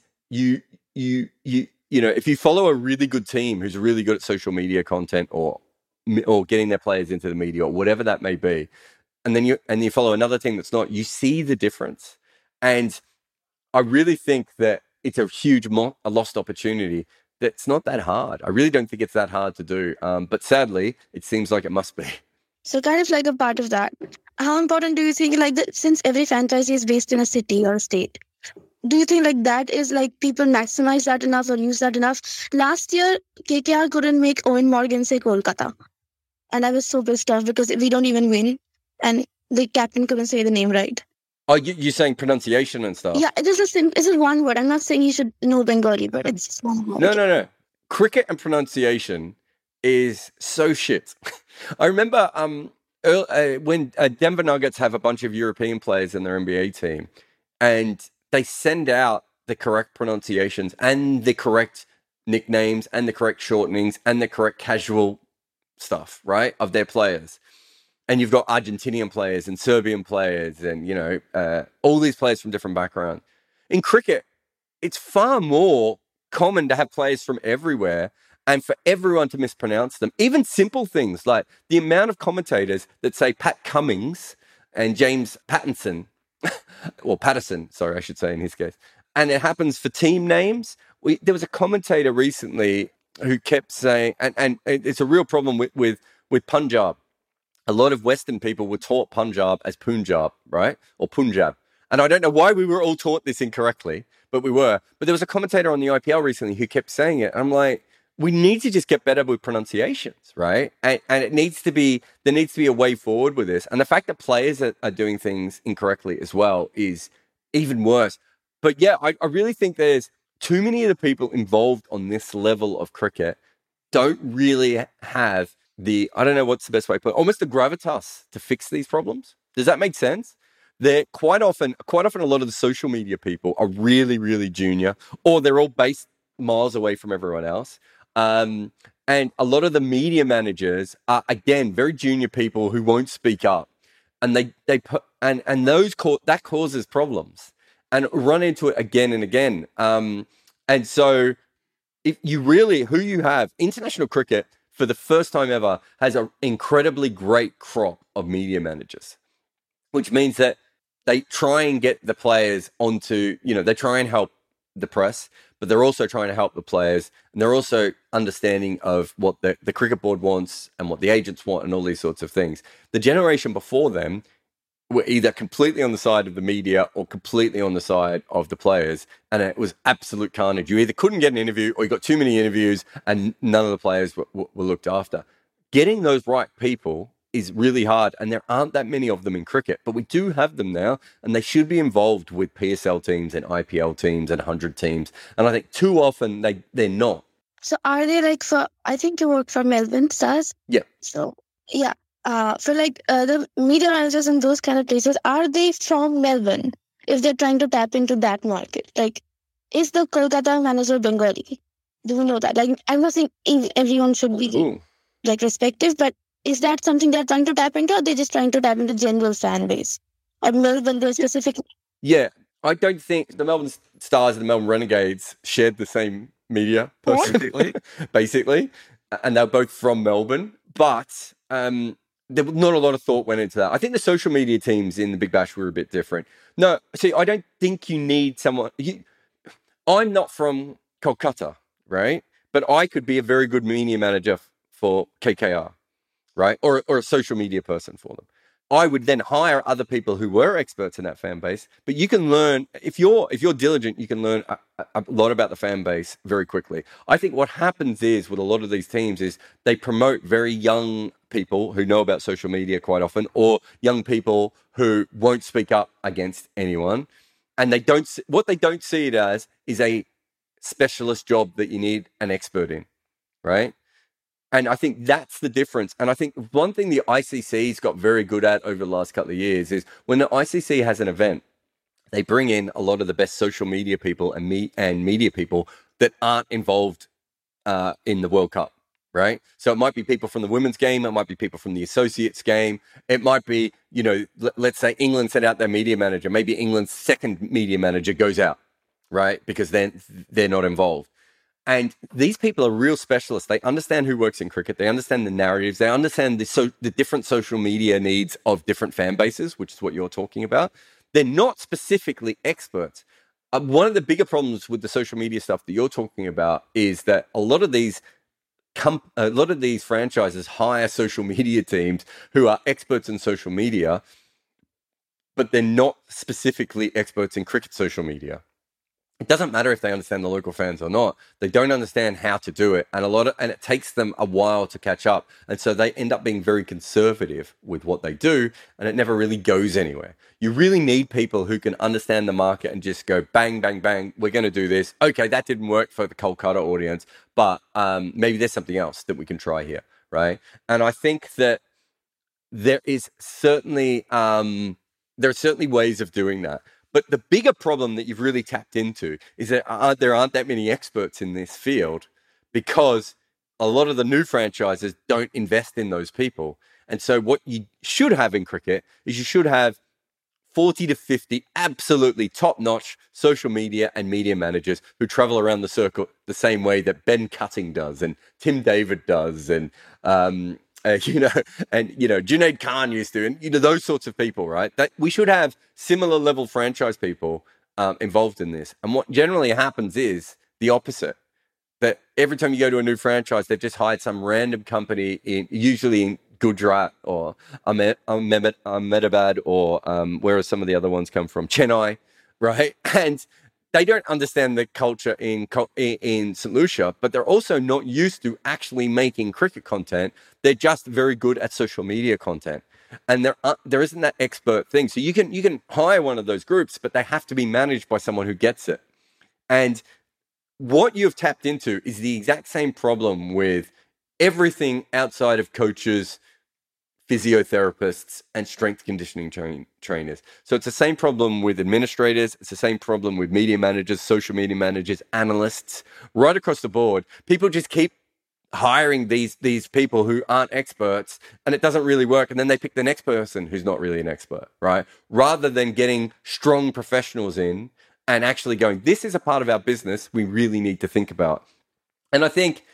if you follow a really good team who's really good at social media content or getting their players into the media or whatever that may be, and then you follow another team that's not, you see the difference. And I really think that it's a huge a lost opportunity. That's not that hard. I really don't think it's that hard to do. But sadly, it seems like it must be. So kind of like a part of that, how important do you think, since every franchise is based in a city or a state, do you think that is people maximize that enough or use that enough? Last year, KKR couldn't make Owen Morgan say Kolkata. And I was so pissed off because we don't even win. And the captain couldn't say the name right. Oh, you're saying pronunciation and stuff? Yeah, it's just one word. I'm not saying you should know Bengali, but it's just one word. No. Cricket and pronunciation is so shit. I remember when Denver Nuggets have a bunch of European players in their NBA team, and they send out the correct pronunciations and the correct nicknames and the correct shortenings and the correct casual stuff, right, of their players. And you've got Argentinian players and Serbian players and, all these players from different backgrounds. In cricket, it's far more common to have players from everywhere and for everyone to mispronounce them. Even simple things like the amount of commentators that say Pat Cummins and James Pattinson, or Patterson, sorry, I should say in his case, and it happens for team names. There was a commentator recently who kept saying, and it's a real problem with Punjab. A lot of Western people were taught Punjab as Punjab, right? Or Punjab. And I don't know why we were all taught this incorrectly, but we were. But there was a commentator on the IPL recently who kept saying it. I'm like, we need to just get better with pronunciations, right? And there needs to be a way forward with this. And the fact that players are doing things incorrectly as well is even worse. But yeah, I really think there's too many of the people involved on this level of cricket don't really have I don't know what's the best way to put it, almost the gravitas to fix these problems. Does that make sense? They're quite often a lot of the social media people are really, really junior, or they're all based miles away from everyone else. And a lot of the media managers are, again, very junior people who won't speak up. And that causes problems. And run into it again and again. And so if who you have, international cricket, for the first time ever, has an incredibly great crop of media managers, which means that they try and get the players onto, they try and help the press, but they're also trying to help the players. And they're also understanding of what the cricket board wants and what the agents want and all these sorts of things. The generation before them were either completely on the side of the media or completely on the side of the players. And it was absolute carnage. You either couldn't get an interview or you got too many interviews and none of the players were looked after. Getting those right people is really hard. And there aren't that many of them in cricket, but we do have them now. And they should be involved with PSL teams and IPL teams and 100 teams. And I think too often they're not. So are they I think you work for Melbourne Stars? Yeah. So, yeah. For the media managers in those kind of places, are they from Melbourne if they're trying to tap into that market? Is the Kolkata manager Bengali? Do we know that? I'm not saying everyone should be respective, but is that something they're trying to tap into, or are they just trying to tap into general fan base? Or Melbourne, they're specific? Yeah, I don't think the Melbourne Stars and the Melbourne Renegades shared the same media, basically. And they're both from Melbourne, but there was not a lot of thought went into that. I think the social media teams in the Big Bash were a bit different. No, see, I don't think you need someone. I'm not from Kolkata, right? But I could be a very good media manager for KKR, right? Or a social media person for them. I would then hire other people who were experts in that fan base. But you can learn, if you're diligent, you can learn a lot about the fan base very quickly. I think what happens is with a lot of these teams is they promote very young people who know about social media quite often, or young people who won't speak up against anyone. And what they don't see it as is a specialist job that you need an expert in, right? And I think that's the difference. And I think one thing the ICC's got very good at over the last couple of years is when the ICC has an event, they bring in a lot of the best social media people and media people that aren't involved in the World Cup, right? So it might be people from the women's game. It might be people from the associates game. It might be, let's say England sent out their media manager. Maybe England's second media manager goes out, right? Because then they're not involved. And these people are real specialists. They understand who works in cricket. They understand the narratives. They understand the different social media needs of different fan bases, which is what you're talking about. They're not specifically experts. One of the bigger problems with the social media stuff that you're talking about is that a lot of these franchises hire social media teams who are experts in social media, but they're not specifically experts in cricket social media. It doesn't matter if they understand the local fans or not. They don't understand how to do it. And it takes them a while to catch up. And so they end up being very conservative with what they do. And it never really goes anywhere. You really need people who can understand the market and just go bang, bang, bang. We're going to do this. Okay, that didn't work for the Kolkata audience, but maybe there's something else that we can try here, right? And I think that there are certainly ways of doing that. But the bigger problem that you've really tapped into is that there aren't that many experts in this field because a lot of the new franchises don't invest in those people. And so what you should have in cricket is you should have 40 to 50 absolutely top-notch social media and media managers who travel around the circle the same way that Ben Cutting does and Tim David does and Junaid Khan used to, and those sorts of people, right? That we should have similar level franchise people involved in this. And what generally happens is the opposite. That every time you go to a new franchise, they've just hired some random company, usually in Gujarat or Ahmedabad or where are some of the other ones come from? Chennai, right? And they don't understand the culture in St. Lucia, but they're also not used to actually making cricket content. They're just very good at social media content. And there isn't that expert thing. So you can hire one of those groups, but they have to be managed by someone who gets it. And what you've tapped into is the exact same problem with everything outside of coaches, physiotherapists, and strength conditioning trainers. So it's the same problem with administrators. It's the same problem with media managers, social media managers, analysts, right across the board. People just keep hiring these people who aren't experts, and it doesn't really work. And then they pick the next person who's not really an expert, right? Rather than getting strong professionals in and actually going, this is a part of our business we really need to think about. And I think,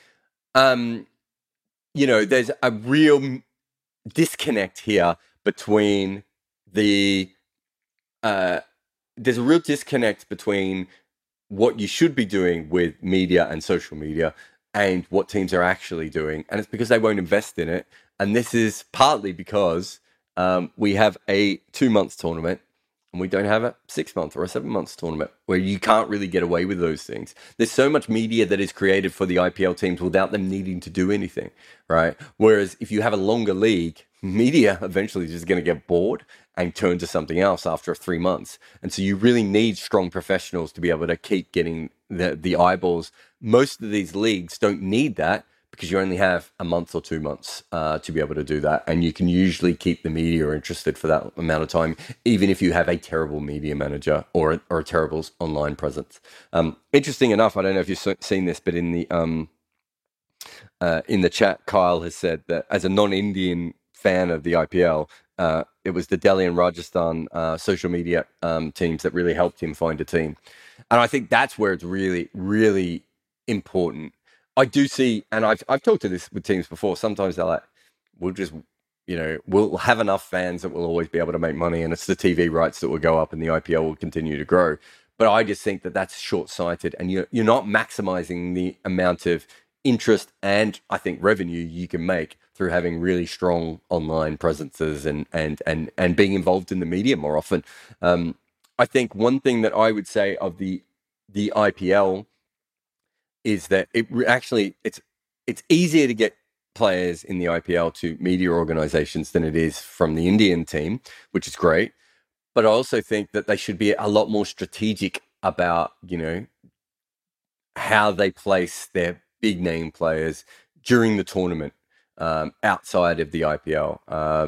there's a real disconnect here between there's a real disconnect between what you should be doing with media and social media and what teams are actually doing. And it's because they won't invest in it. And this is partly because we have a 2-month tournament and we don't have a 6-month or a 7-month tournament where you can't really get away with those things. There's so much media that is created for the IPL teams without them needing to do anything, right? Whereas if you have a longer league, media eventually is just going to get bored and turn to something else after 3 months. And so you really need strong professionals to be able to keep getting the eyeballs. Most of these leagues don't need that because you only have a month or 2 months to be able to do that. And you can usually keep the media interested for that amount of time, even if you have a terrible media manager or a terrible online presence. Interesting enough, I don't know if you've seen this, but in the chat, Kyle has said that as a non-Indian fan of the IPL, it was the Delhi and Rajasthan social media teams that really helped him find a team. And I think that's where it's really, really important. I do see, and I've talked to this with teams before, sometimes they're like, we'll have enough fans that we'll always be able to make money, and it's the TV rights that will go up and the IPL will continue to grow. But I just think that that's short-sighted, and you're not maximizing the amount of interest and, I think, revenue you can make through having really strong online presences and being involved in the media more often. I think one thing that I would say of the IPL is that it's easier to get players in the IPL to media organizations than it is from the Indian team, which is great. But I also think that they should be a lot more strategic about, how they place their big name players during the tournament, outside of the IPL,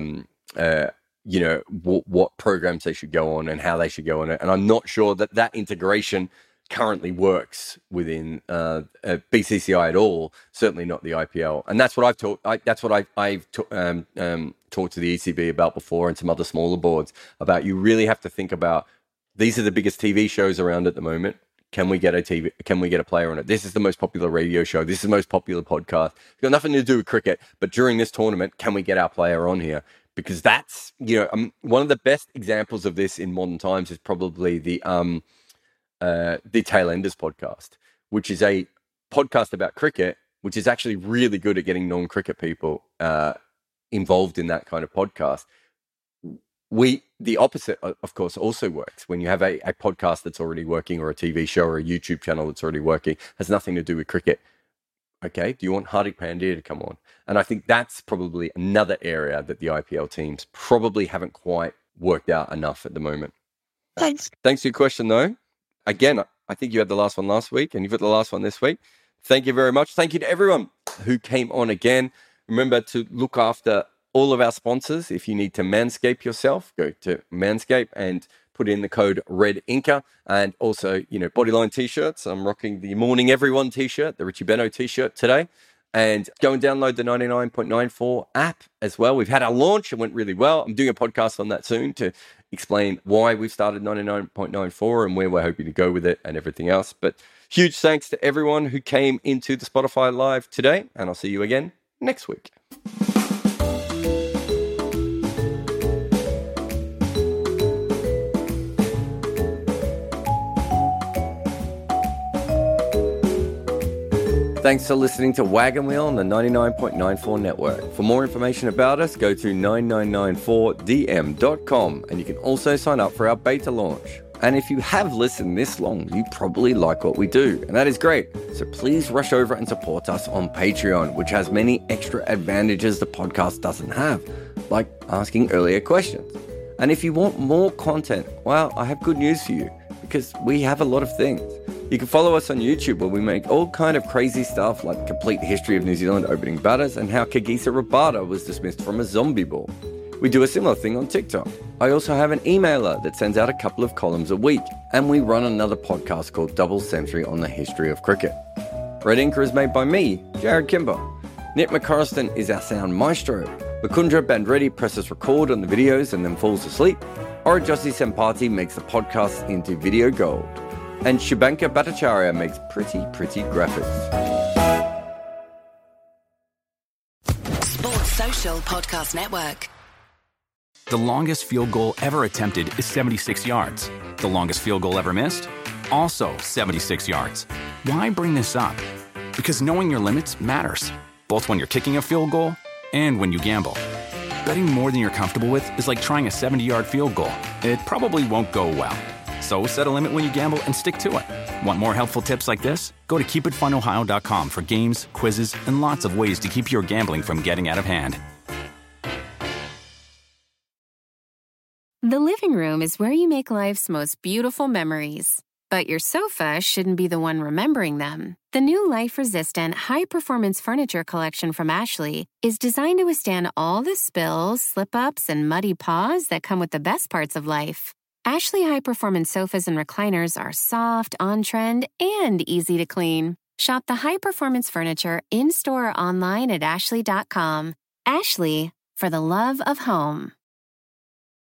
what programs they should go on and how they should go on it. And I'm not sure that integration currently works within BCCI at all. Certainly not the IPL. And that's what I've talked. That's what I've talked to the ECB about before, and some other smaller boards about. You really have to think about, these are the biggest TV shows around at the moment. Can we get a player on it? This is the most popular radio show. This is the most popular podcast. It's got nothing to do with cricket, but during this tournament, can we get our player on here? Because that's, one of the best examples of this in modern times is probably the Tailenders podcast, which is a podcast about cricket, which is actually really good at getting non-cricket people involved in that kind of podcast. The opposite, of course, also works. When you have a podcast that's already working, or a TV show or a YouTube channel that's already working, has nothing to do with cricket. Okay, do you want Hardik Pandya to come on? And I think that's probably another area that the IPL teams probably haven't quite worked out enough at the moment. Thanks. Thanks for your question, though. Again, I think you had the last one last week, and you've got the last one this week. Thank you very much. Thank you to everyone who came on again. Remember to look after all of our sponsors. If you need to manscape yourself, go to Manscaped and put in the code REDINKA. And also, Bodyline t-shirts. I'm rocking the Morning Everyone t-shirt, the Richie Benno t-shirt today. And go and download the 99.94 app as well. We've had our launch. It went really well. I'm doing a podcast on that soon to explain why we've started 99.94 and where we're hoping to go with it and everything else. But huge thanks to everyone who came into the Spotify Live today. And I'll see you again next week. Thanks for listening to Wagon Wheel on the 99.94 network. For more information about us, go to 9994dm.com, and you can also sign up for our beta launch. And if you have listened this long, you probably like what we do, and that is great. So please rush over and support us on Patreon, which has many extra advantages the podcast doesn't have, like asking earlier questions. And if you want more content, well, I have good news for you, because we have a lot of things. You can follow us on YouTube, where we make all kind of crazy stuff like complete history of New Zealand opening batters and how Kagisa Rabada was dismissed from a zombie ball. We do a similar thing on TikTok. I also have an emailer that sends out a couple of columns a week, and we run another podcast called Double Century on the history of cricket. Red Inker is made by me, Jared Kimber. Nick McCorriston is our sound maestro. Mukundra Bandreddi presses record on the videos and then falls asleep. Orajossi Sempati makes the podcast into video gold. And Shubhankar Bhattacharya makes pretty graphics. Sports Social Podcast Network. The longest field goal ever attempted is 76 yards. The longest field goal ever missed? Also 76 yards. Why bring this up? Because knowing your limits matters, both when you're kicking a field goal and when you gamble. Betting more than you're comfortable with is like trying a 70-yard field goal. It probably won't go well. So set a limit when you gamble and stick to it. Want more helpful tips like this? Go to keepitfunohio.com for games, quizzes, and lots of ways to keep your gambling from getting out of hand. The living room is where you make life's most beautiful memories. But your sofa shouldn't be the one remembering them. The new life-resistant, high-performance furniture collection from Ashley is designed to withstand all the spills, slip-ups, and muddy paws that come with the best parts of life. Ashley high-performance sofas and recliners are soft, on-trend, and easy to clean. Shop the high-performance furniture in-store or online at ashley.com. Ashley, for the love of home.